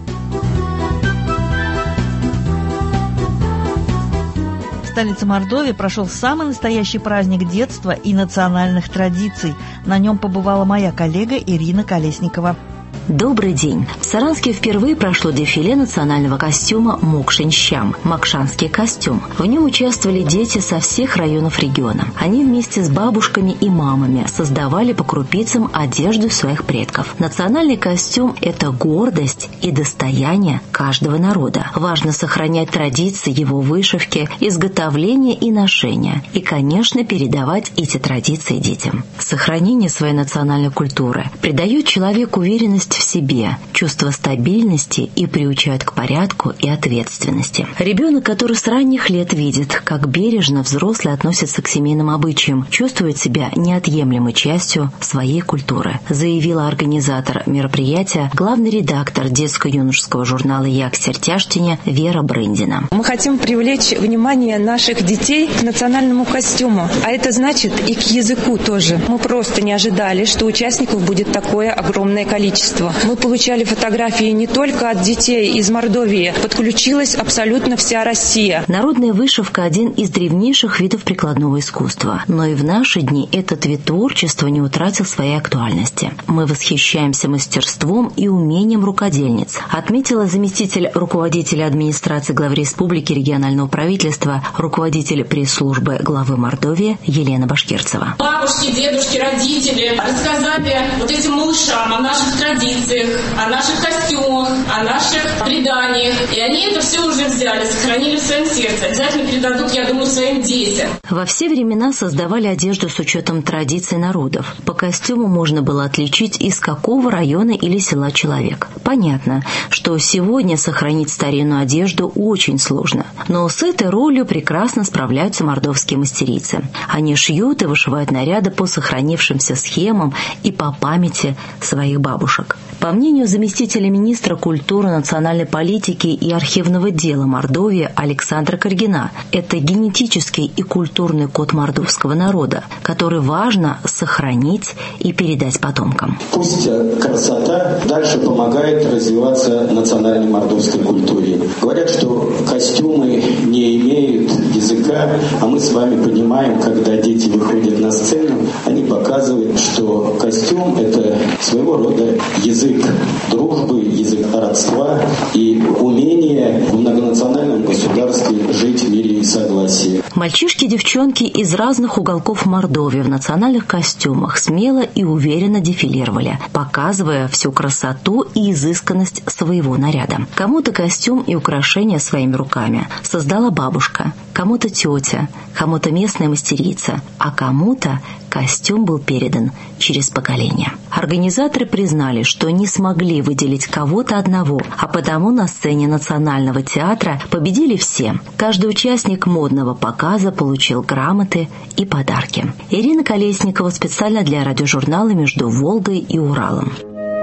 В столице Мордовии прошел самый настоящий праздник детства и национальных традиций. На нем побывала моя коллега Ирина Колесникова. Добрый день. В Саранске впервые прошло дефиле национального костюма «Мукшинщам» – макшанский костюм. В нем участвовали дети со всех районов региона. Они вместе с бабушками и мамами создавали по крупицам одежду своих предков. Национальный костюм – это гордость и достояние каждого народа. Важно сохранять традиции его вышивки, изготовления и ношения. И, конечно, передавать эти традиции детям. Сохранение своей национальной культуры придает человеку уверенность в себе, чувство стабильности и приучает к порядку и ответственности. Ребенок, который с ранних лет видит, как бережно взрослые относятся к семейным обычаям, чувствует себя неотъемлемой частью своей культуры, заявила организатор мероприятия, главный редактор детско-юношеского журнала «Як Сертяштине» Вера Брындина. Мы хотим привлечь внимание наших детей к национальному костюму, а это значит и к языку тоже. Мы просто не ожидали, что участников будет такое огромное количество. Мы получали фотографии не только от детей из Мордовии, подключилась абсолютно вся Россия. Народная вышивка – один из древнейших видов прикладного искусства. Но и в наши дни этот вид творчества не утратил своей актуальности. Мы восхищаемся мастерством и умением рукодельниц, отметила заместитель руководителя администрации главы республики регионального правительства, руководитель пресс-службы главы Мордовии Елена Башкирцева. Бабушки, дедушки, родители рассказали вот этим малышам о наших традициях, о наших костюмах, о наших преданиях. И они это все уже взяли, сохранили в своем сердце. Обязательно передадут, я думаю, своим детям. Во все времена создавали одежду с учетом традиций народов. По костюму можно было отличить, из какого района или села человек. Понятно, что сегодня сохранить старинную одежду очень сложно. Но с этой ролью прекрасно справляются мордовские мастерицы. Они шьют и вышивают наряды по сохранившимся схемам и по памяти своих бабушек. По мнению заместителя министра культуры, национальной политики и архивного дела Мордовии Александра Каргина, это генетический и культурный код мордовского народа, который важно сохранить и передать потомкам. Пусть красота дальше помогает развиваться национальной мордовской культуре. Говорят, что костюмы не имеют языка, а мы с вами понимаем, когда дети выходят на сцену, они показывают, что костюм – это своего рода язык дружбы, язык родства и умение в многонациональном государстве жить в мире и согласии. Мальчишки и девчонки из разных уголков Мордовии в национальных костюмах смело и уверенно дефилировали, показывая всю красоту и изысканность своего наряда. Кому-то костюм и украшения своими руками создала бабушка, кому-то тетя, кому-то местная мастерица, а кому-то костюм был передан через поколение. Организаторы признали, что не смогли выделить кого-то одного, а потому на сцене Национального театра победили все. Каждый участник модного показа получил грамоты и подарки. Ирина Колесникова специально для радиожурнала «Между Волгой и Уралом».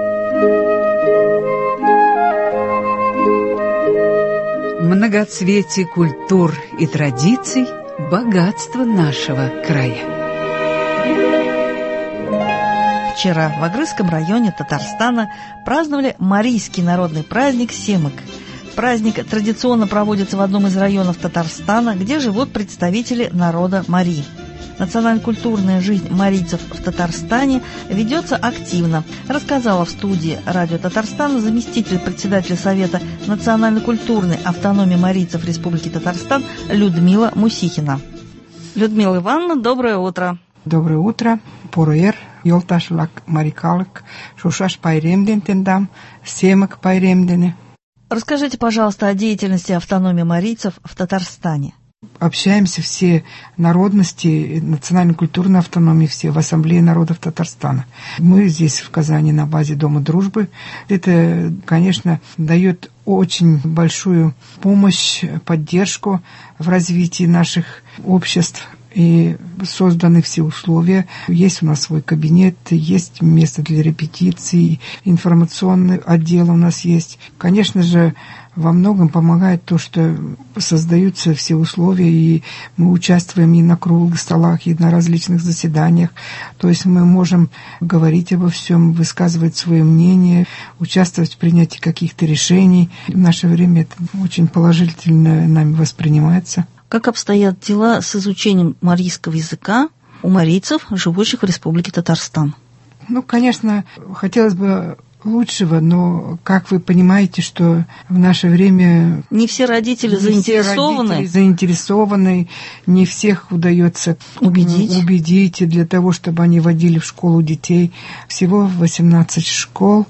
Многоцветие культур и традиций – богатство нашего края. Вчера в Агрызском районе Татарстана праздновали марийский народный праздник Семык. Праздник традиционно проводится в одном из районов Татарстана, где живут представители народа Мари. Национально-культурная жизнь марийцев в Татарстане ведется активно, рассказала в студии радио Татарстана заместитель председателя Совета национально-культурной автономии марийцев Республики Татарстан Людмила Мусихина. Людмила Ивановна, доброе утро. Доброе утро. Поруэр, Йолташлак, Марикалык, Шушаш Пайремден тендам, Семык Пайремдене. Расскажите, пожалуйста, о деятельности автономии марийцев в Татарстане. Общаемся все народности, национально-культурной автономии, все в Ассамблее народов Татарстана. Мы здесь в Казани на базе Дома дружбы. Это, конечно, дает очень большую помощь, поддержку в развитии наших обществ. И созданы все условия. Есть у нас свой кабинет, есть место для репетиций, информационный отдел у нас есть. Конечно же, во многом помогает то, что создаются все условия, и мы участвуем и на круглых столах, и на различных заседаниях. То есть мы можем говорить обо всем, высказывать свое мнение, участвовать в принятии каких-то решений. В наше время это очень положительно нами воспринимается. Как обстоят дела с изучением марийского языка у марийцев, живущих в Республике Татарстан? Конечно, хотелось бы лучшего, но, как вы понимаете, что в наше время... Не все родители заинтересованы, не всех удается убедить для того, чтобы они водили в школу детей. Всего 18 школ,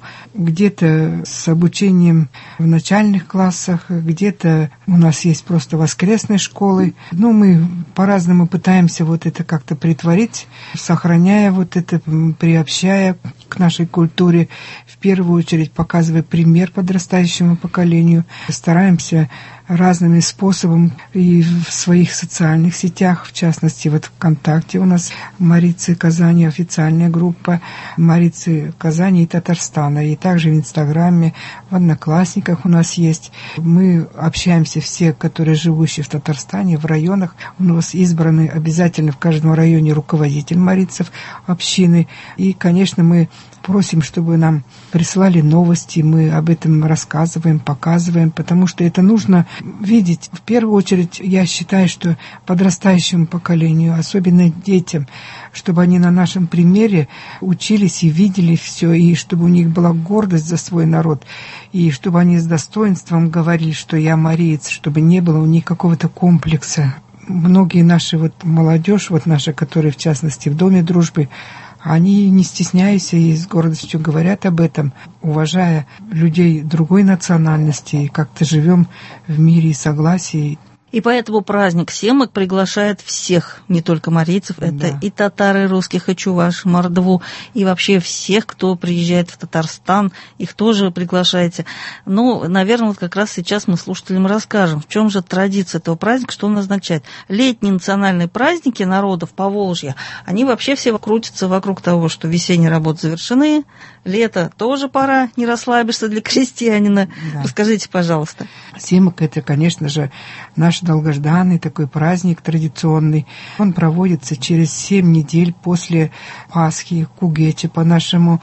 где-то с обучением в начальных классах, где-то у нас есть просто воскресные школы. Мы по-разному пытаемся это как-то притворить, сохраняя это, приобщая к нашей культуре, в первую очередь показывая пример подрастающему поколению. Стараемся разными способами и в своих социальных сетях, в частности, ВКонтакте у нас «Марийцы Казани» официальная группа, «Марийцы Казани» и Татарстана, и также в Инстаграме, в Одноклассниках у нас есть. Мы общаемся все, которые живущие в Татарстане, в районах. У нас избраны обязательно в каждом районе руководитель марийцев общины. И, конечно, мы просим, чтобы нам присылали новости, мы об этом рассказываем, показываем, потому что это нужно видеть. В первую очередь, я считаю, что подрастающему поколению, особенно детям, чтобы они на нашем примере учились и видели все, и чтобы у них была гордость за свой народ, и чтобы они с достоинством говорили, что я мариец, чтобы не было у них какого-то комплекса. Многие наши молодежь, наша, которые в частности в Доме дружбы, они, не стесняясь и с гордостью говорят об этом, уважая людей другой национальности, и как-то живем в мире и согласии. И поэтому праздник Семок приглашает всех, не только марийцев, это и татары русских, и чуваш, мордву, и вообще всех, кто приезжает в Татарстан, их тоже приглашаете. Наверное, как раз сейчас мы слушателям расскажем, в чем же традиция этого праздника, что он означает. Летние национальные праздники народов Поволжья, они вообще все крутятся вокруг того, что весенние работы завершены, лето тоже пора, не расслабишься для крестьянина. Да. Расскажите, пожалуйста. Семок — это, конечно же, наш долгожданный такой праздник традиционный. Он проводится через 7 недель после Пасхи, Кугечи по-нашему.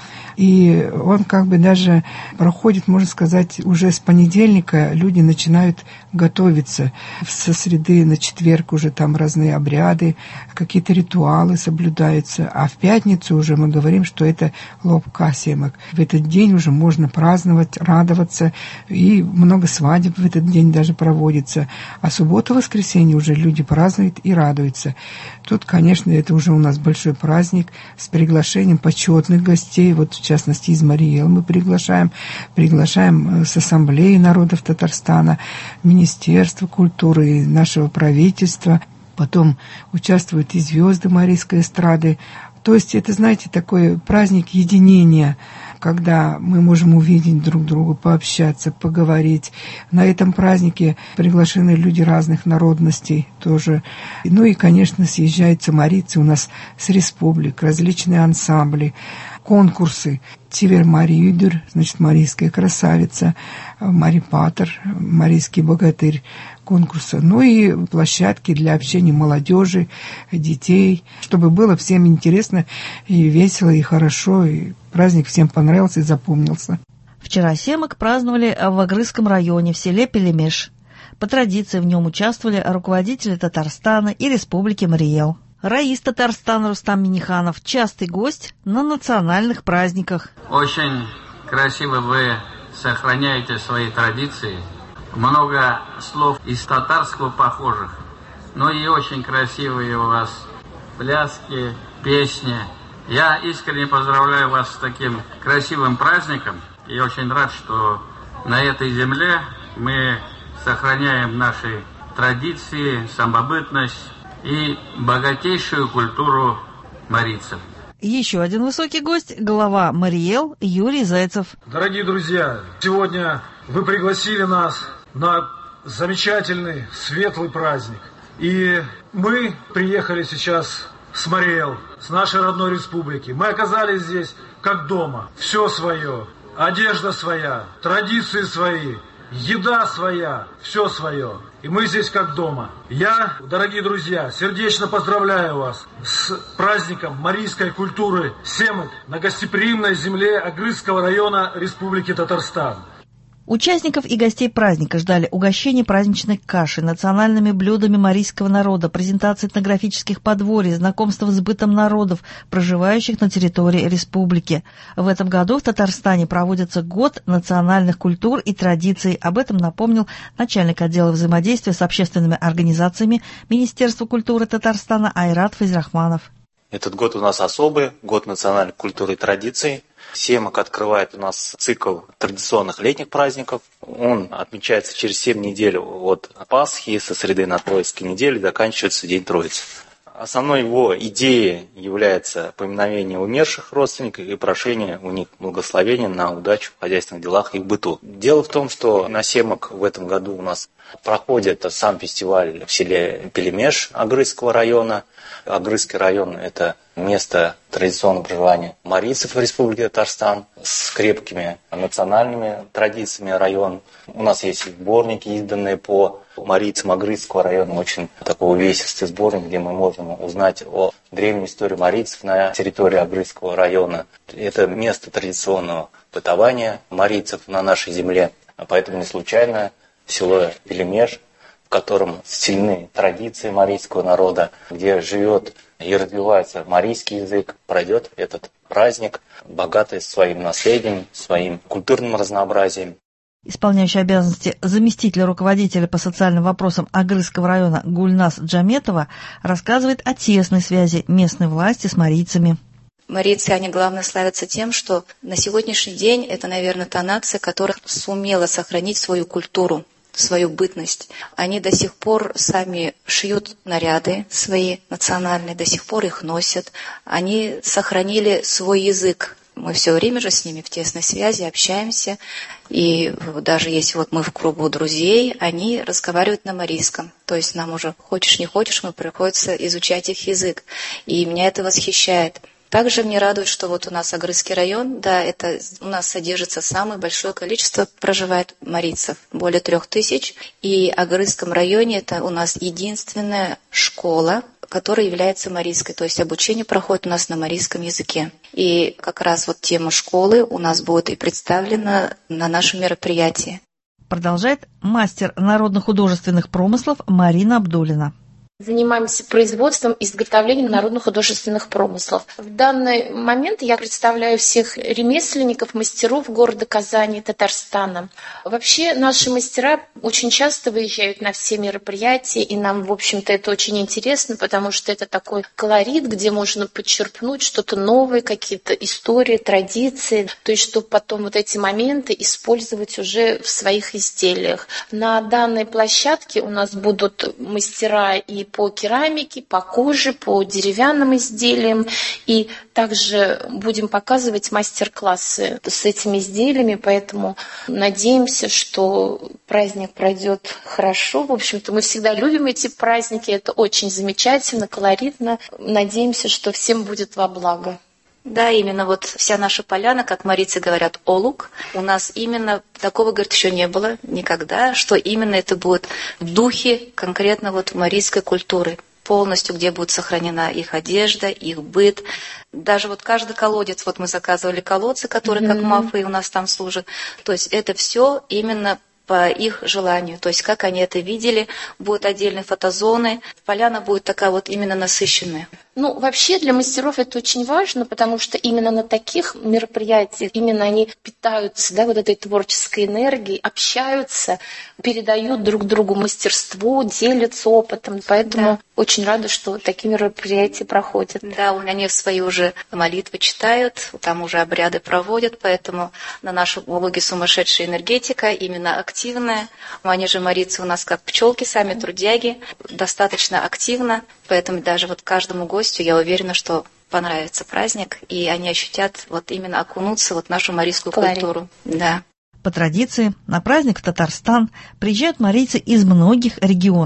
И он даже проходит, можно сказать, уже с понедельника люди начинают готовиться. Со среды на четверг уже там разные обряды, какие-то ритуалы соблюдаются. А в пятницу уже мы говорим, что это лобка Семок. В этот день уже можно праздновать, радоваться. И много свадеб в этот день даже проводится. А субботу-воскресенье уже люди празднуют и радуются. Тут, конечно, это уже у нас большой праздник с приглашением почетных гостей. В частности, из Мариэл мы приглашаем с Ассамблеи народов Татарстана, Министерства культуры, нашего правительства. Потом участвуют и звезды марийской эстрады. То есть это, знаете, такой праздник единения, когда мы можем увидеть друг друга, пообщаться, поговорить. На этом празднике приглашены люди разных народностей тоже. И, конечно, съезжаются марийцы у нас с республик, различные ансамбли, конкурсы. Тивер Мариюдер, значит, марийская красавица, Марипатер, марийский богатырь конкурса. И площадки для общения молодежи, детей, чтобы было всем интересно и весело, и хорошо, и праздник всем понравился и запомнился. Вчера Семок праздновали в Агрызском районе, в селе Пелемеш. По традиции в нем участвовали руководители Татарстана и Республики Мариэл. Раис Татарстана Рустам Миниханов, частый гость на национальных праздниках. Очень красиво вы сохраняете свои традиции. Много слов из татарского похожих. И очень красивые у вас пляски, песни. Я искренне поздравляю вас с таким красивым праздником. И очень рад, что на этой земле мы сохраняем наши традиции, самобытность и богатейшую культуру марийцев. Еще один высокий гость – глава Мариэл Юрий Зайцев. Дорогие друзья, сегодня вы пригласили нас на замечательный, светлый праздник. И мы приехали сейчас с Мариэл, с нашей родной республики. Мы оказались здесь как дома. Все свое, одежда своя, традиции свои, еда своя, все свое. И мы здесь как дома. Я, дорогие друзья, сердечно поздравляю вас с праздником марийской культуры Семык на гостеприимной земле Агрызского района Республики Татарстан. Участников и гостей праздника ждали угощение праздничной кашей, национальными блюдами марийского народа, презентации этнографических подворий, знакомство с бытом народов, проживающих на территории республики. В этом году в Татарстане проводится Год национальных культур и традиций. Об этом напомнил начальник отдела взаимодействия с общественными организациями Министерства культуры Татарстана Айрат Файзрахманов. Этот год у нас особый, Год национальной культуры и традиций. Семык открывает у нас цикл традиционных летних праздников. Он отмечается через 7 недель от Пасхи, со среды на Троицкой неделе, заканчивается День Троицы. Основной его идеей является поминовение умерших родственников и прошение у них благословения на удачу в хозяйственных делах и в быту. Дело в том, что на Семык в этом году у нас проходит сам фестиваль в селе Пелемеш Агрызского района. Агрызский район – это место традиционного проживания марийцев в Республике Татарстан с крепкими национальными традициями район. У нас есть сборники, изданные по марийцам Агрызского района, очень такой увесистый сборник, где мы можем узнать о древней истории марийцев на территории Агрызского района. Это место традиционного бытования марийцев на нашей земле, поэтому не случайно село Пелемеш, в котором сильны традиции марийского народа, где живет и развивается марийский язык, пройдет этот праздник, богатый своим наследием, своим культурным разнообразием. Исполняющая обязанности заместителя руководителя по социальным вопросам Агрызского района Гульнас Джаметова рассказывает о тесной связи местной власти с марийцами. Марийцы, они главное славятся тем, что на сегодняшний день это, наверное, та нация, которая сумела сохранить свою культуру, свою бытность. Они до сих пор сами шьют наряды свои национальные, до сих пор их носят. Они сохранили свой язык. Мы все время же с ними в тесной связи общаемся. И даже если вот мы в кругу друзей, они разговаривают на марийском. То есть нам уже, хочешь не хочешь, мы приходится изучать их язык. И меня это восхищает. Также мне радует, что вот у нас Агрызский район, да, это у нас содержится самое большое количество проживает марийцев, более 3000. И в Агрызском районе это у нас единственная школа, которая является марийской, то есть обучение проходит у нас на марийском языке. И как раз вот тема школы у нас будет и представлена на нашем мероприятии. Продолжает мастер народно-художественных промыслов Марина Абдулина. Занимаемся производством и изготовлением народно-художественных промыслов. В данный момент я представляю всех ремесленников, мастеров города Казани, Татарстана. Вообще наши мастера очень часто выезжают на все мероприятия, и нам, в общем-то, это очень интересно, потому что это такой колорит, где можно подчерпнуть что-то новое, какие-то истории, традиции, то есть чтобы потом вот эти моменты использовать уже в своих изделиях. На данной площадке у нас будут мастера и по керамике, по коже, по деревянным изделиям. И также будем показывать мастер-классы с этими изделиями, поэтому надеемся, что праздник пройдет хорошо. В общем-то, мы всегда любим эти праздники, это очень замечательно, колоритно. Надеемся, что всем будет во благо. Да, именно вот вся наша поляна, как марийцы говорят, олук. У нас именно такого, говорит, еще не было никогда, что именно это будет в духе конкретно вот марийской культуры. Полностью, где будет сохранена их одежда, их быт. Даже вот каждый колодец, вот мы заказывали колодцы, которые как мафы у нас там служат. То есть это все именно по их желанию. То есть как они это видели, будут отдельные фотозоны. Поляна будет такая вот именно насыщенная. Ну, вообще для мастеров это очень важно, потому что именно на таких мероприятиях именно они питаются, да, вот этой творческой энергией, общаются, передают друг другу мастерство, делятся опытом. Поэтому очень рада, что такие мероприятия проходят. Да, они свои уже молитвы читают, там уже обряды проводят, поэтому на нашем улуге сумасшедшая энергетика, именно активная. Они же марийцы у нас как пчелки, сами трудяги, достаточно активно, поэтому даже вот каждому гостю я уверена, что понравится праздник, и они ощутят вот именно окунуться вот в нашу марийскую культуру. Да. По традиции, на праздник в Татарстан приезжают марийцы из многих регионов.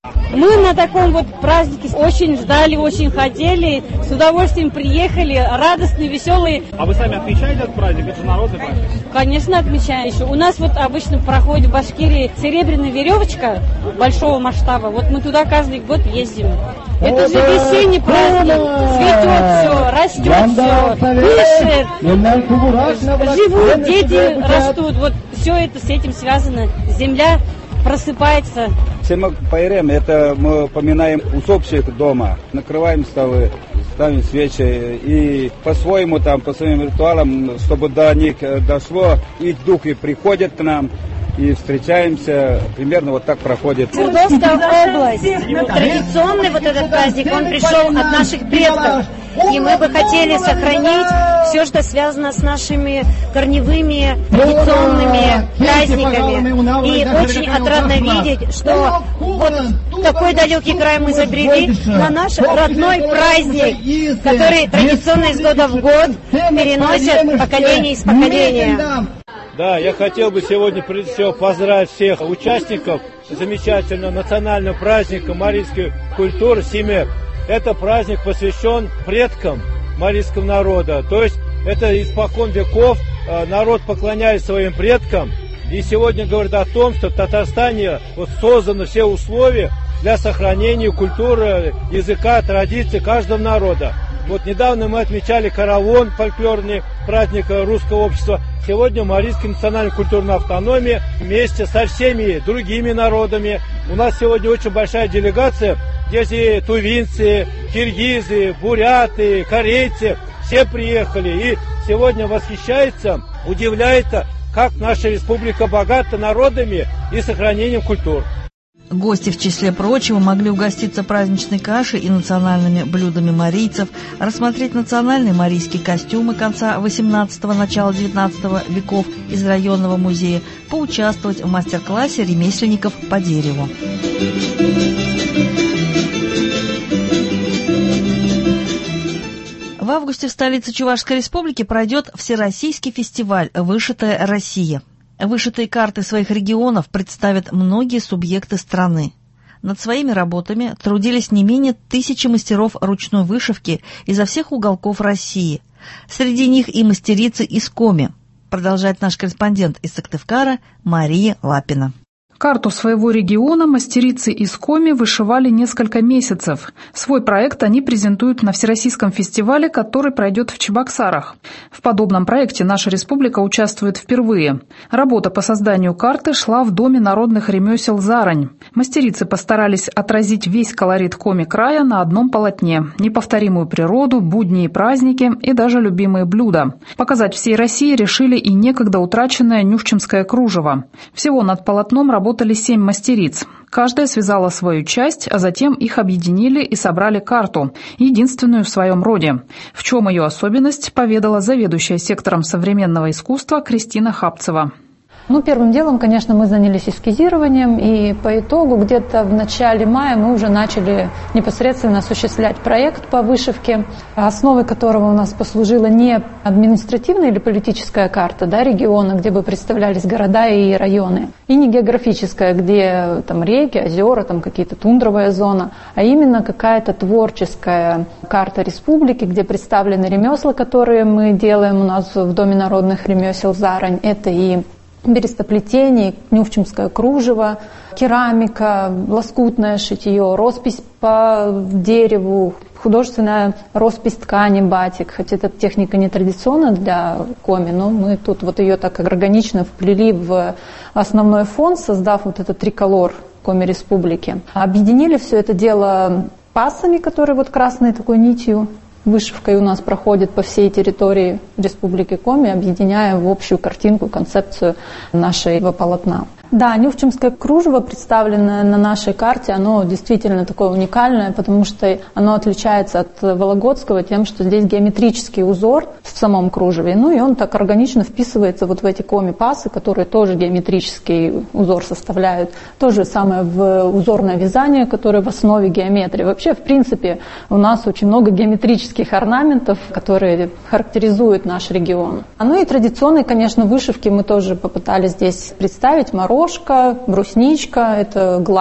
Мы на таком вот празднике очень ждали, очень хотели, с удовольствием приехали, радостные, веселые. А вы сами отмечаете этот праздник? Это же народный праздник. Конечно, отмечаем еще. У нас вот обычно проходит в Башкирии серебряная веревочка большого масштаба. Вот мы туда каждый год ездим. Это же весенний праздник. Цветет все, растет все, пишет, живут, дети растут. Вот все это с этим связано. Земля просыпается. Семак Пайрем, это мы поминаем усопших дома, накрываем столы, ставим свечи и по-своему там, по своим ритуалам, чтобы до них дошло, их духи приходят к нам и встречаемся, примерно вот так проходит. Свердловская область, традиционный вот этот праздник, он пришел от наших предков. И мы бы хотели сохранить все, что связано с нашими корневыми, традиционными праздниками. И очень отрадно видеть, что вот такой далекий край мы забрели на наш родной праздник, который традиционно из года в год переносят поколение из поколения. Да, я хотел бы сегодня, прежде всего, поздравить всех участников замечательного национального праздника марийской культуры «Семек». Это праздник посвящен предкам марийского народа. То есть это испокон веков народ поклоняется своим предкам. И сегодня говорит о том, что в Татарстане вот созданы все условия для сохранения культуры, языка, традиций каждого народа. Вот недавно мы отмечали Каравон, фольклорный праздник русского общества. Сегодня Марийская национальная культурная автономия вместе со всеми другими народами. У нас сегодня очень большая делегация. Здесь и тувинцы, киргизы, буряты, корейцы. Все приехали и сегодня восхищается, удивляется, как наша республика богата народами и сохранением культур. Гости, в числе прочего, могли угоститься праздничной кашей и национальными блюдами марийцев, рассмотреть национальные марийские костюмы конца XVIII – начала XIX веков из районного музея, поучаствовать в мастер-классе ремесленников по дереву. В августе в столице Чувашской республики пройдет Всероссийский фестиваль «Вышитая Россия». Вышитые карты своих регионов представят многие субъекты страны. Над своими работами трудились не менее 1000 мастеров ручной вышивки изо всех уголков России. Среди них и мастерицы из Коми, продолжает наш корреспондент из Сыктывкара Мария Лапина. Карту своего региона мастерицы из Коми вышивали несколько месяцев. Свой проект они презентуют на Всероссийском фестивале, который пройдет в Чебоксарах. В подобном проекте наша республика участвует впервые. Работа по созданию карты шла в Доме народных ремесел «Зарань». Мастерицы постарались отразить весь колорит Коми края на одном полотне. Неповторимую природу, будни и праздники и даже любимые блюда. Показать всей России решили и некогда утраченное нюрчемское кружево. Всего над полотном работали 7 мастериц. Каждая связала свою часть, а затем их объединили и собрали карту, единственную в своем роде. В чем ее особенность, поведала заведующая сектором современного искусства Кристина Хапцева. Первым делом, конечно, мы занялись эскизированием, и по итогу где-то в начале мая мы уже начали непосредственно осуществлять проект по вышивке, основой которого у нас послужила не административная или политическая карта региона, где бы представлялись города и районы, и не географическая, где там реки, озера, там какие-то тундровая зона, а именно какая-то творческая карта республики, где представлены ремесла, которые мы делаем у нас в Доме народных ремесел «Зарань». Это и берестоплетение, нюрчемское кружево, керамика, лоскутное шитье, роспись по дереву, художественная роспись ткани батик. Хотя эта техника не традиционна для Коми, но мы тут вот ее так органично вплели в основной фон, создав вот этот триколор Коми Республики. Объединили все это дело пасами, которые вот красной такой нитью вышивкой у нас проходит по всей территории Республики Коми, объединяя в общую картинку, концепцию нашего полотна. Да, нюрчемское кружево, представленное на нашей карте, оно действительно такое уникальное, потому что оно отличается от вологодского тем, что здесь геометрический узор в самом кружеве, и он так органично вписывается вот в эти коми-пасы, которые тоже геометрический узор составляют. То же самое в узорное вязание, которое в основе геометрии. Вообще, в принципе, у нас очень много геометрических орнаментов, которые характеризуют наш регион. И традиционные, конечно, вышивки мы тоже попытались здесь представить. Морожка, брусничка – это гладь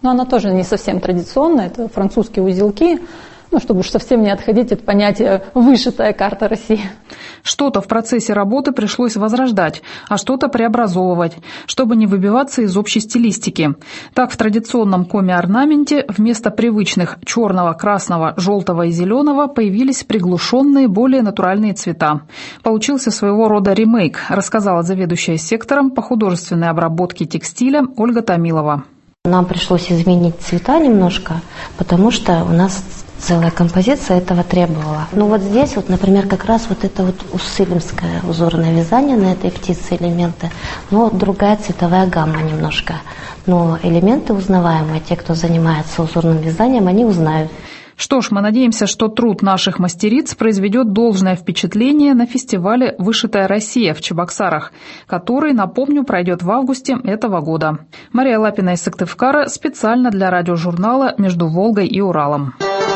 Но она тоже не совсем традиционная, это французские узелки, чтобы уж совсем не отходить от понятия «вышитая карта России». Что-то в процессе работы пришлось возрождать, а что-то преобразовывать, чтобы не выбиваться из общей стилистики. Так, в традиционном коме-орнаменте вместо привычных черного, красного, желтого и зеленого появились приглушенные, более натуральные цвета. Получился своего рода ремейк, рассказала заведующая сектором по художественной обработке текстиля Ольга Томилова. Нам пришлось изменить цвета немножко, потому что у нас целая композиция этого требовала. Вот здесь, например, как раз это уссылимское узорное вязание на этой птице элементы, но другая цветовая гамма немножко. Но элементы узнаваемые, те, кто занимается узорным вязанием, они узнают. Что ж, мы надеемся, что труд наших мастериц произведет должное впечатление на фестивале «Вышитая Россия» в Чебоксарах, который, напомню, пройдет в августе этого года. Мария Лапина из Сыктывкара специально для радиожурнала «Между Волгой и Уралом».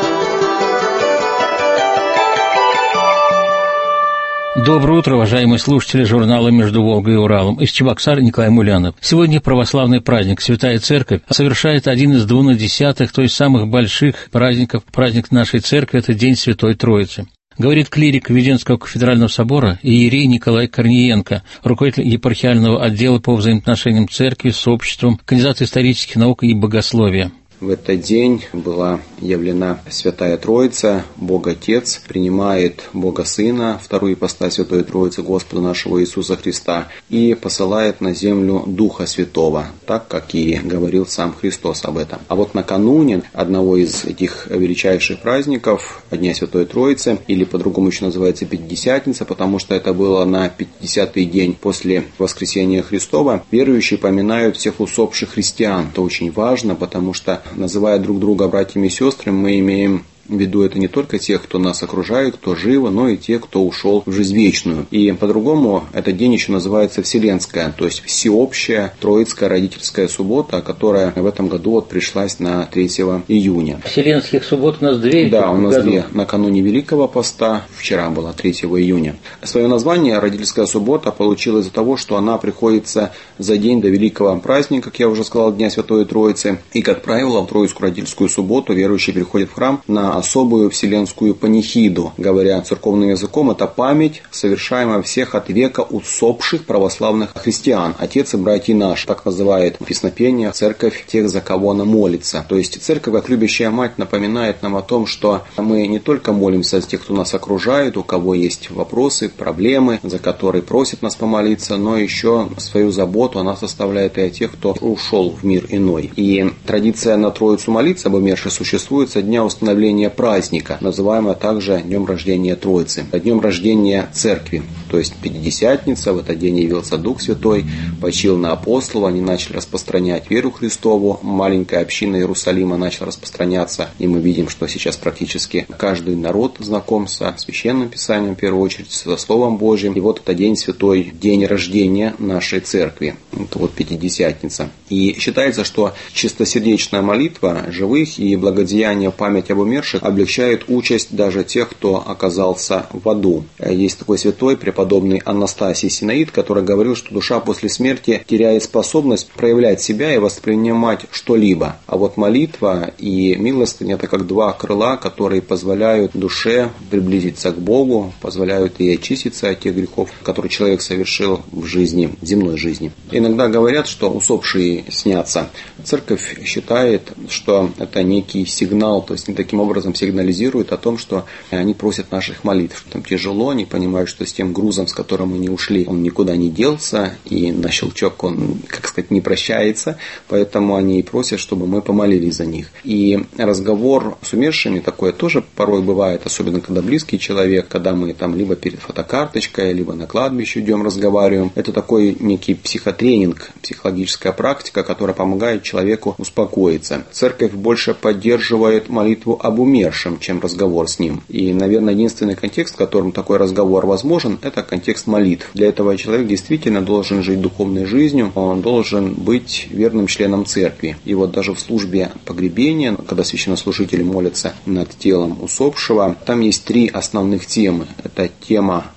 Доброе утро, уважаемые слушатели журнала «Между Волгой и Уралом». Из Чебоксар Николай Мулянов. Сегодня православный праздник Святая Церковь совершает один из 2/10, то есть самых больших праздников. Праздник нашей церкви – это День Святой Троицы. Говорит клирик Введенского кафедрального собора иерей Николай Корниенко, руководитель епархиального отдела по взаимоотношениям церкви с обществом, кандидат исторических наук и богословия. В этот день была явлена Святая Троица, Бог Отец принимает Бога Сына, вторую ипостась Святой Троицы Господа нашего Иисуса Христа, и посылает на землю Духа Святого, так как и говорил сам Христос об этом. А накануне одного из этих величайших праздников, Дня Святой Троицы, или по-другому еще называется Пятидесятница, потому что это было на 50-й день после воскресения Христова, верующие поминают всех усопших христиан. Это очень важно, потому что, называя друг друга братьями и сестрами, мы имеем в виду это не только тех, кто нас окружает, кто жив, но и тех, кто ушел в жизнь вечную. И по-другому этот день еще называется Вселенская, то есть всеобщая Троицкая родительская суббота, которая в этом году пришлась на 3 июня. Вселенских суббот у нас 2? Да, у нас 2. Накануне Великого Поста, вчера была 3 июня. Свое название родительская суббота получила из-за того, что она приходится за день до великого праздника, как я уже сказал, Дня Святой Троицы. И, как правило, в Троицкую родительскую субботу верующие приходят в храм на особую вселенскую панихиду. Говоря церковным языком, это память, совершаемая всех от века усопших православных христиан. Отец и братья наши, так называет песнопение церковь тех, за кого она молится. То есть церковь, как любящая мать, напоминает нам о том, что мы не только молимся за тех, кто нас окружает, у кого есть вопросы, проблемы, за которые просят нас помолиться, но еще свою заботу она составляет и о тех, кто ушел в мир иной. И традиция на Троицу молиться об умерших существует со дня установления праздника, называемого также днем рождения Троицы, днем рождения Церкви. То есть Пятидесятница, в этот день явился Дух Святой, почил на апостолов, они начали распространять веру Христову, маленькая община Иерусалима начала распространяться, и мы видим, что сейчас практически каждый народ знаком со Священным Писанием, в первую очередь, со Словом Божьим. И это день святой, день рождения нашей Церкви. Это Пятидесятница. И считается, что чистосердечная молитва живых и благодеяние в память об умерших облегчает участь даже тех, кто оказался в аду. Есть такой святой, преподобный Анастасий Синаид, который говорил, что душа после смерти теряет способность проявлять себя и воспринимать что-либо. А молитва и милостыня – это как два крыла, которые позволяют душе приблизиться к Богу, позволяют ей очиститься от тех грехов, которые человек совершил в жизни, в земной жизни. Иногда говорят, что усопшие снятся. Церковь считает, что это некий сигнал, то есть таким образом сигнализирует о том, что они просят наших молитв, что там тяжело, они понимают, что с тем грузом, с которым они ушли, он никуда не делся, и на щелчок он, не прощается, поэтому они просят, чтобы мы помолились за них. И разговор с умершими такое тоже порой бывает, особенно когда близкий человек, когда мы либо перед фотокарточкой, либо на кладбище идем, разговариваем. Это такой некий психотренинг, психологическая практика, которая помогает человеку успокоиться. Церковь больше поддерживает молитву об умершем, чем разговор с ним. И, наверное, единственный контекст, в котором такой разговор возможен, это контекст молитв. Для этого человек действительно должен жить духовной жизнью, он должен быть верным членом церкви. И даже в службе погребения, когда священнослужители молятся над телом усопшего, там есть 3 основных темы. Это тема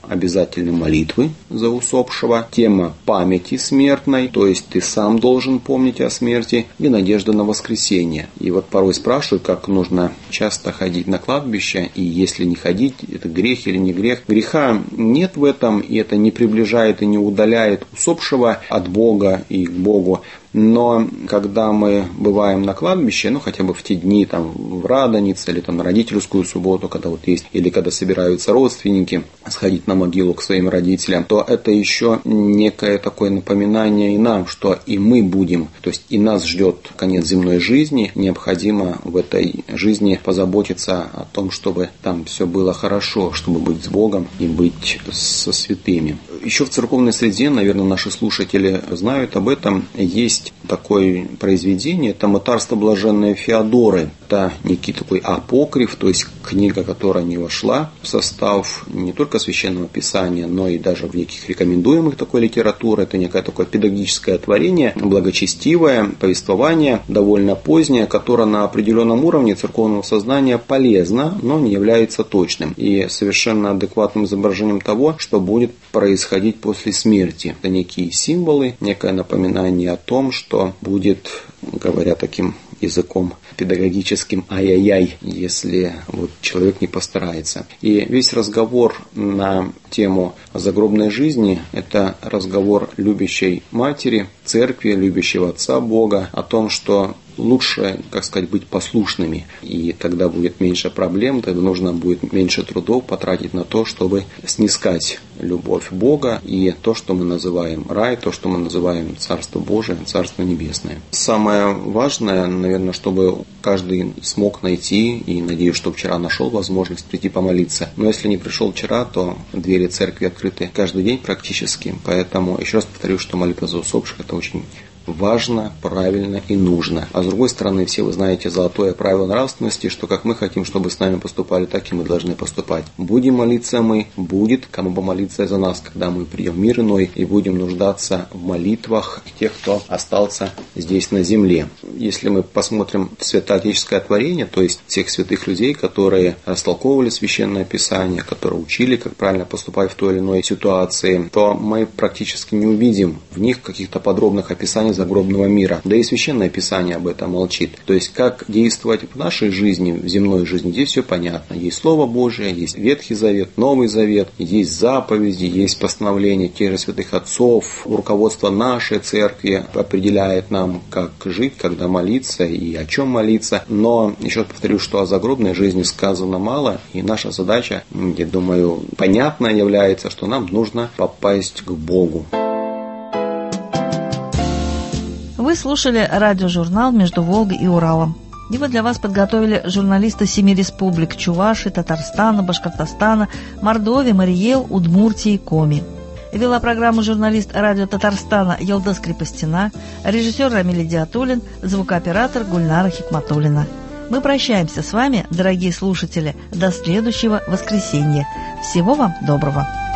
обязательной молитвы за усопшего, тема памяти смертной, то есть ты сам должен помнить о смерти, и надежда на воскресение. И вот порой спрашивают, как нужно часто ходить на кладбище, и если не ходить, это грех или не грех. Греха нет в этом, и это не приближает и не удаляет усопшего от Бога и к Богу. Но когда мы бываем на кладбище, хотя бы в те дни в Радонице или на родительскую субботу, когда есть, или когда собираются родственники сходить на могилу к своим родителям, то это еще некое такое напоминание и нам, что и мы будем, то есть и нас ждет конец земной жизни, необходимо в этой жизни позаботиться о том, чтобы там все было хорошо, чтобы быть с Богом и быть со святыми. Еще в церковной среде, наверное, наши слушатели знают об этом, есть такое произведение, это «Мытарство блаженной Феодоры». Это некий такой апокриф, то есть книга, которая не вошла в состав не только Священного Писания, но и даже в неких рекомендуемых такой литературы. Это некое такое педагогическое творение, благочестивое повествование, довольно позднее, которое на определенном уровне церковного сознания полезно, но не является точным и совершенно адекватным изображением того, что будет происходить после смерти. Это некие символы, некое напоминание о том, что будет, говоря таким языком педагогическим, ай-яй-яй, если человек не постарается. И весь разговор на тему загробной жизни – это разговор любящей матери, церкви, любящего отца Бога о том, что лучше, быть послушными. И тогда будет меньше проблем, тогда нужно будет меньше трудов потратить на то, чтобы снискать любовь Бога и то, что мы называем рай, то, что мы называем Царство Божие, Царство Небесное. Самое важное, наверное, чтобы каждый смог найти, и надеюсь, что вчера нашел возможность прийти помолиться. Но если не пришел вчера, то двери церкви открыты каждый день практически. Поэтому еще раз повторю, что молитва за усопших – это очень важно, правильно и нужно. А с другой стороны, все вы знаете золотое правило нравственности, что как мы хотим, чтобы с нами поступали, так и мы должны поступать. Будем молиться мы, будет кому помолиться за нас, когда мы придем в мир иной и будем нуждаться в молитвах тех, кто остался здесь на земле. Если мы посмотрим святоотеческое творение, то есть всех святых людей, которые растолковывали Священное Писание, которые учили, как правильно поступать в той или иной ситуации, то мы практически не увидим в них каких-то подробных описаний загробного мира. Да и Священное Писание об этом молчит. То есть, как действовать в нашей жизни, в земной жизни, здесь все понятно. Есть Слово Божие, есть Ветхий Завет, Новый Завет, есть заповеди, есть постановления тех же святых отцов. Руководство нашей церкви определяет нам, как жить, когда молиться и о чем молиться. Но, еще раз повторю, что о загробной жизни сказано мало, и наша задача, я думаю, понятно является, что нам нужно попасть к Богу. Вы слушали радиожурнал «Между Волгой и Уралом». Его для вас подготовили журналисты 7 республик – Чувашии, Татарстана, Башкортостана, Мордовии, Мариэл, Удмуртии и Коми. Вела программу журналист радио Татарстана Елдос Крепостина, режиссер Рамиль Диатуллин, звукооператор Гульнара Хикматуллина. Мы прощаемся с вами, дорогие слушатели, до следующего воскресенья. Всего вам доброго!